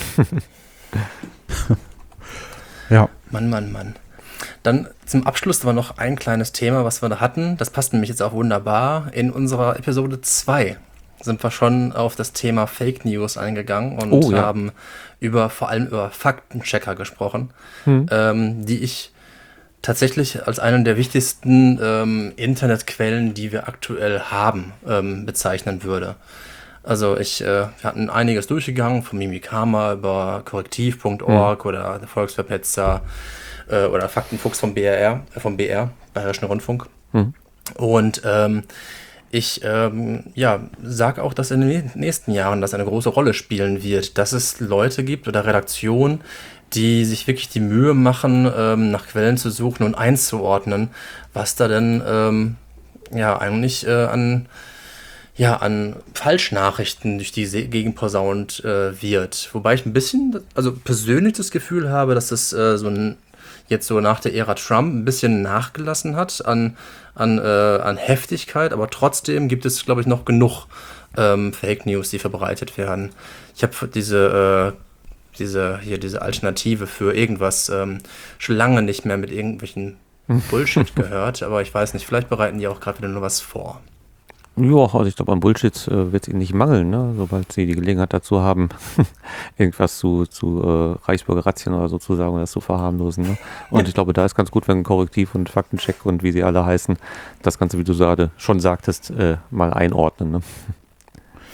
Ja. Mann, Mann, Mann. Dann zum Abschluss war noch ein kleines Thema, was wir da hatten. Das passt nämlich jetzt auch wunderbar. In unserer Episode zwei sind wir schon auf das Thema Fake News eingegangen und oh, ja. haben über vor allem über Faktenchecker gesprochen, hm. ähm, die ich tatsächlich als einen der wichtigsten ähm, Internetquellen, die wir aktuell haben, ähm, bezeichnen würde. Also ich, äh, wir hatten einiges durchgegangen, von Mimikama über korrektiv punkt org hm. oder der Volksverpetzer äh, oder Faktenfuchs vom B R R, äh, vom B R, Bayerischen Rundfunk. Hm. Und ähm, Ich ähm, ja, sage auch, dass in den nächsten Jahren das eine große Rolle spielen wird, dass es Leute gibt oder Redaktionen, die sich wirklich die Mühe machen, ähm, nach Quellen zu suchen und einzuordnen, was da denn ähm, ja eigentlich äh, an, ja, an Falschnachrichten durch die Se- Gegend posaunt äh, wird. Wobei ich ein bisschen, also persönlich das Gefühl habe, dass das äh, so ein jetzt so nach der Ära Trump ein bisschen nachgelassen hat an, an, äh, an Heftigkeit, aber trotzdem gibt es, glaube ich, noch genug ähm, Fake News, die verbreitet werden. Ich habe diese, äh, diese, hier, diese Alternative für irgendwas ähm, schon lange nicht mehr mit irgendwelchen Bullshit gehört, aber ich weiß nicht, vielleicht bereiten die auch gerade wieder nur was vor. Ja, also ich glaube, an Bullshit äh, wird es ihnen nicht mangeln, ne? Sobald sie die Gelegenheit dazu haben, irgendwas zu, zu äh, Reichsbürger-Razzien oder so zu sagen oder das zu verharmlosen. Ne? Und ja. ich glaube, da ist ganz gut, wenn Korrektiv und Faktencheck und wie sie alle heißen, das Ganze, wie du gerade schon sagtest, äh, mal einordnen. Ne?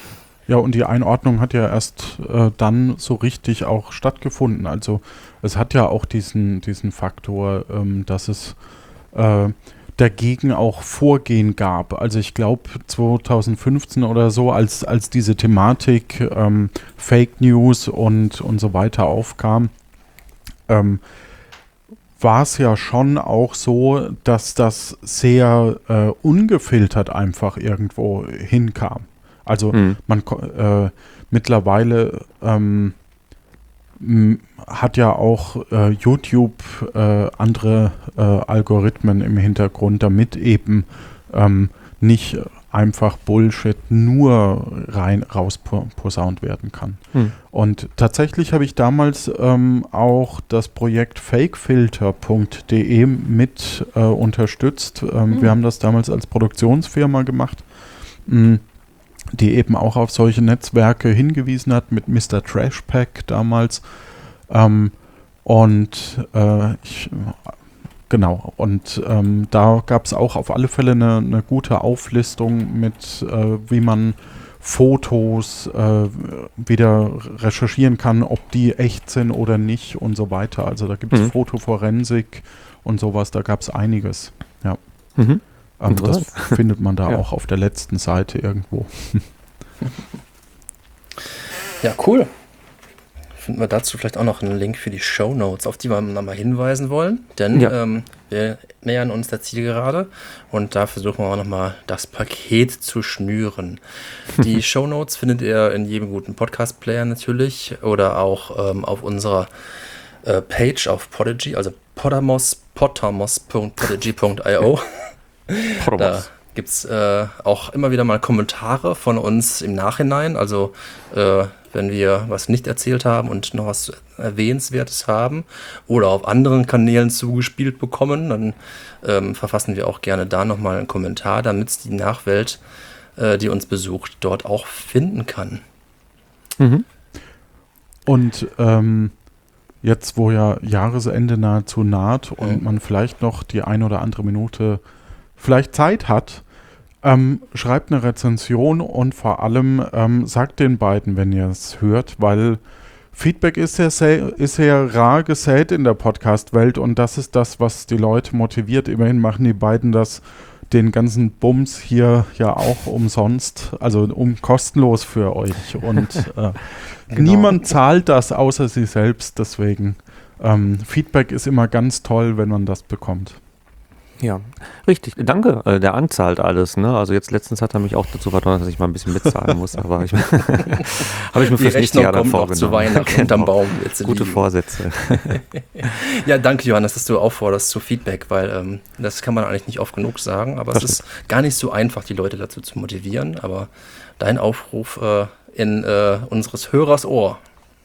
Ja, und die Einordnung hat ja erst äh, dann so richtig auch stattgefunden. Also es hat ja auch diesen, diesen Faktor, ähm, dass es äh, dagegen auch Vorgehen gab. Also ich glaube zwanzig fünfzehn oder so, als, als diese Thematik ähm, Fake News und, und so weiter aufkam, ähm, war es ja schon auch so, dass das sehr äh, ungefiltert einfach irgendwo hinkam. Also Hm. man ko- äh, mittlerweile ähm, m- hat ja auch äh, YouTube äh, andere äh, Algorithmen im Hintergrund, damit eben ähm, nicht einfach Bullshit nur rein rausposaunt werden kann. Hm. Und tatsächlich habe ich damals ähm, auch das Projekt fakefilter punkt de mit äh, unterstützt. Ähm, Hm. Wir haben das damals als Produktionsfirma gemacht, mh, die eben auch auf solche Netzwerke hingewiesen hat, mit Mister Trashpack damals. Ähm, und äh, ich, genau, und ähm, da gab es auch auf alle Fälle eine, eine gute Auflistung mit, äh, wie man Fotos äh, wieder recherchieren kann, ob die echt sind oder nicht und so weiter. Also da gibt es Mhm. Fotoforensik und sowas, da gab es einiges. Ja. Mhm. Ähm, das Interessant. findet man da Ja. auch auf der letzten Seite irgendwo. Ja, cool. Finden wir dazu vielleicht auch noch einen Link für die Shownotes, auf die wir nochmal hinweisen wollen. Denn Ja. ähm, wir nähern uns der Zielgerade und da versuchen wir auch nochmal das Paket zu schnüren. Die Shownotes findet ihr in jedem guten Podcast-Player natürlich oder auch ähm, auf unserer äh, Page auf Podigy, also potamos, potamos punkt podigy punkt io. Da gibt es äh, auch immer wieder mal Kommentare von uns im Nachhinein. Also äh, wenn wir was nicht erzählt haben und noch was Erwähnenswertes haben oder auf anderen Kanälen zugespielt bekommen, dann ähm, verfassen wir auch gerne da nochmal einen Kommentar, damit die Nachwelt, äh, die uns besucht, dort auch finden kann. Mhm. Und ähm, jetzt, wo ja Jahresende nahezu naht und Mhm. man vielleicht noch die ein oder andere Minute vielleicht Zeit hat, ähm, schreibt eine Rezension und vor allem ähm, sagt den beiden, wenn ihr es hört, weil Feedback ist ja, sä- ist ja rar gesät in der Podcast-Welt und das ist das, was die Leute motiviert. Immerhin machen die beiden das, den ganzen Bums hier ja auch umsonst, also um kostenlos für euch und äh, Genau. niemand zahlt das außer sie selbst, deswegen ähm, Feedback ist immer ganz toll, wenn man das bekommt. Ja, richtig. Danke. Äh, der Arndt zahlt alles. Ne? Also jetzt letztens hat er mich auch dazu verdonnert, dass ich mal ein bisschen mitzahlen muss. Aber ich habe ich mir Die fürs nächste Rechnung Jahr kommt davor noch zu genommen. Weihnachten unterm Baum. Jetzt Gute liegen. Vorsätze. Ja, danke Johannes, dass du aufforderst zu Feedback, weil ähm, das kann man eigentlich nicht oft genug sagen, aber Das es ist gar nicht so einfach, die Leute dazu zu motivieren, aber dein Aufruf äh, in äh, unseres Hörers Ohr.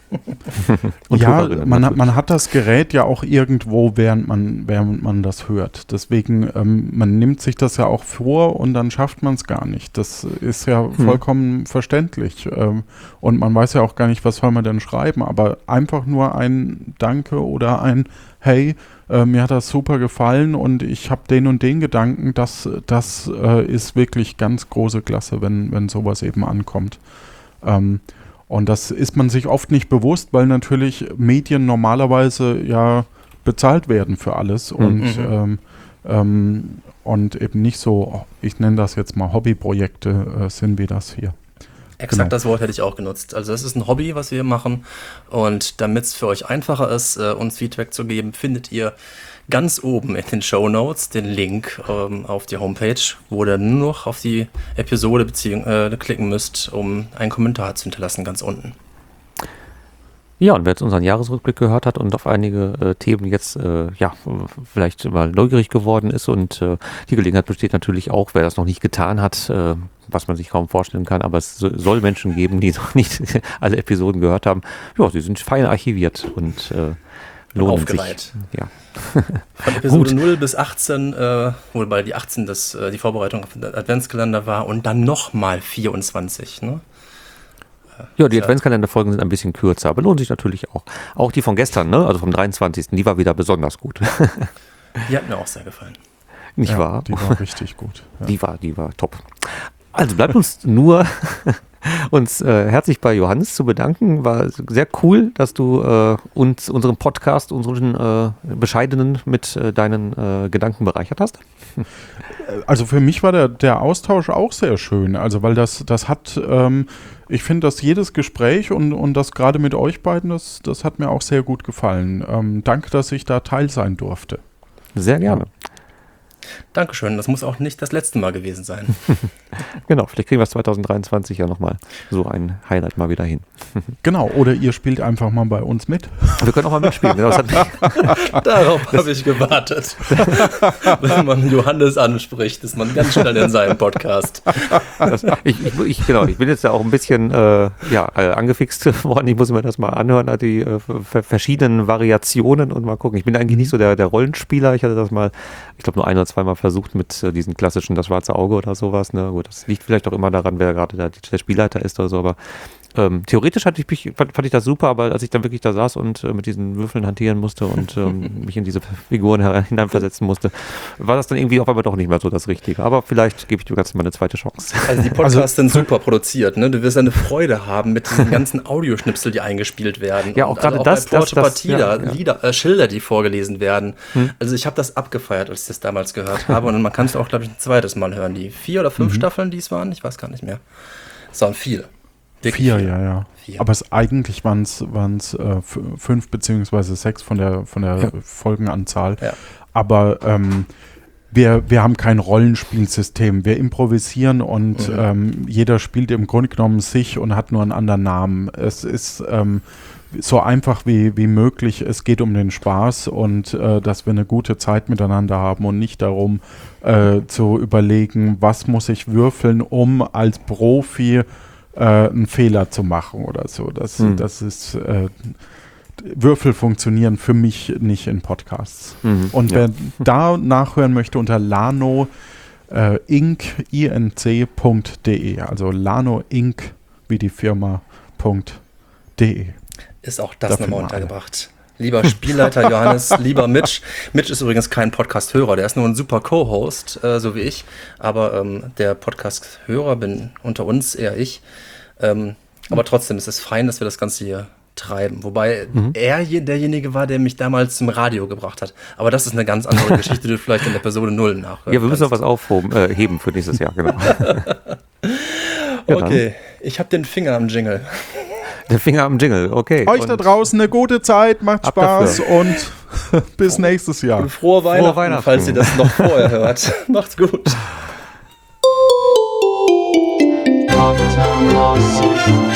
Und ja, Hörerinnen man hat, natürlich. man hat das Gerät ja auch irgendwo, während man, während man das hört. Deswegen, ähm, man nimmt sich das ja auch vor und dann schafft man es gar nicht. Das ist ja vollkommen verständlich. Ähm, und man weiß ja auch gar nicht, was soll man denn schreiben. Aber einfach nur ein Danke oder ein Hey, äh, mir hat das super gefallen und ich habe den und den Gedanken, das, das äh, ist wirklich ganz große Klasse, wenn, wenn sowas eben ankommt. Ähm, Und das ist man sich oft nicht bewusst, weil natürlich Medien normalerweise ja bezahlt werden für alles und, Mhm. ähm, ähm, und eben nicht so, ich nenne das jetzt mal Hobbyprojekte äh, sind wie das hier. Exakt Genau. das Wort hätte ich auch genutzt. Also das ist ein Hobby, was wir hier machen und damit es für euch einfacher ist, äh, uns Feedback zu geben, findet ihr ganz oben in den Shownotes den Link ähm, auf die Homepage, wo ihr nur noch auf die Episode beziehung, äh, klicken müsst, um einen Kommentar zu hinterlassen, ganz unten. Ja, und wer jetzt unseren Jahresrückblick gehört hat und auf einige äh, Themen jetzt äh, ja vielleicht mal neugierig geworden ist und äh, die Gelegenheit besteht natürlich auch, wer das noch nicht getan hat, äh, was man sich kaum vorstellen kann, aber es so, soll Menschen geben, die noch nicht alle Episoden gehört haben. Ja, sie sind fein archiviert und äh, lohnen Aufgereiht. sich. Ja. Von Episode Gut. null bis achtzehn, äh, wobei die achtzehn das, äh, die Vorbereitung auf den Adventskalender war und dann nochmal vierundzwanzig, ne? Ja, die Ja. Adventskalenderfolgen sind ein bisschen kürzer, aber lohnen sich natürlich auch. Auch die von gestern, ne? Also vom dreiundzwanzigsten Die war wieder besonders gut. Die hat mir auch sehr gefallen. Nicht Ja, wahr? Die war richtig gut. Ja. Die war, die war top. Also bleibt uns nur uns äh, herzlich bei Johannes zu bedanken. War sehr cool, dass du äh, uns, unseren Podcast, unseren äh, bescheidenen mit äh, deinen äh, Gedanken bereichert hast. Also für mich war der, der Austausch auch sehr schön. Also weil das, das hat, ähm, ich finde, dass jedes Gespräch und, und das gerade mit euch beiden, das, das hat mir auch sehr gut gefallen. Ähm, danke, dass ich da Teil sein durfte. Sehr gerne. Dankeschön, das muss auch nicht das letzte Mal gewesen sein. Genau, vielleicht kriegen wir es zwanzig dreiundzwanzig ja nochmal so ein Highlight mal wieder hin. Genau, oder ihr spielt einfach mal bei uns mit. Wir können auch mal mitspielen. Genau, das hat Darauf habe ich gewartet. Wenn man Johannes anspricht, ist man ganz schnell in seinem Podcast. Das, ich, ich, ich, genau, ich bin jetzt ja auch ein bisschen äh, ja, äh, angefixt worden. Ich muss mir das mal anhören, die äh, verschiedenen Variationen und mal gucken. Ich bin eigentlich nicht so der, der Rollenspieler. Ich hatte das mal, ich glaube, nur ein oder zweimal versucht mit äh, diesen klassischen Das schwarze Auge oder sowas. Ne? Gut, das liegt vielleicht auch immer daran, wer gerade der, der Spielleiter ist oder so, aber Ähm, theoretisch hatte ich mich, fand, fand ich das super, aber als ich dann wirklich da saß und äh, mit diesen Würfeln hantieren musste und ähm, mich in diese Figuren hineinversetzen musste, war das dann irgendwie auf einmal doch nicht mehr so das Richtige. Aber vielleicht gebe ich dir ganz mal eine zweite Chance. Also die Podcasts also, sind super produziert, ne? Du wirst eine Freude haben mit diesen ganzen Audioschnipsel, die eingespielt werden. Ja, auch und gerade also das, auch das, bei das, Partida, ja, ja. Lieder, äh, Schilder, die vorgelesen werden. Hm. Also ich habe das abgefeiert, als ich das damals gehört habe und man kann es auch, glaube ich, ein zweites Mal hören. Die vier oder fünf mhm. Staffeln, die es waren, ich weiß gar nicht mehr. Es waren viele. Wirklich vier, ja, ja. Vier. Aber es, eigentlich waren es äh, f- fünf beziehungsweise sechs von der, von der ja. Folgenanzahl. Ja. Aber ähm, wir, wir haben kein Rollenspielsystem. Wir improvisieren und mhm. ähm, jeder spielt im Grunde genommen sich und hat nur einen anderen Namen. Es ist ähm, so einfach wie, wie möglich. Es geht um den Spaß und äh, dass wir eine gute Zeit miteinander haben und nicht darum äh, zu überlegen, was muss ich würfeln, um als Profi einen Fehler zu machen oder so. Das, mhm. das ist äh, Würfel funktionieren für mich nicht in Podcasts. Mhm, und wer ja. da nachhören möchte unter Lano äh, Inc punkt de, also Lano Inc wie die Firma .de. Ist auch das nochmal untergebracht. Lieber Spielleiter Johannes, lieber Mitch. Mitch ist übrigens kein Podcast-Hörer, der ist nur ein super Co-Host, äh, so wie ich. Aber ähm, der Podcast-Hörer bin unter uns eher ich. Ähm, aber trotzdem ist es fein, dass wir das Ganze hier treiben. Wobei mhm. er derjenige war, der mich damals zum Radio gebracht hat. Aber das ist eine ganz andere Geschichte, die du vielleicht in der Episode null nachhören Ja, wir müssen noch was aufheben äh, heben für nächstes Jahr, genau. Okay, ich habe den Finger am Jingle. Der Finger am Jingle, okay. Euch und da draußen eine gute Zeit, macht Spaß dafür. Und bis nächstes Jahr. Und frohe Weihnachten, frohe Weihnachten, falls ihr das noch vorher hört. Macht's gut.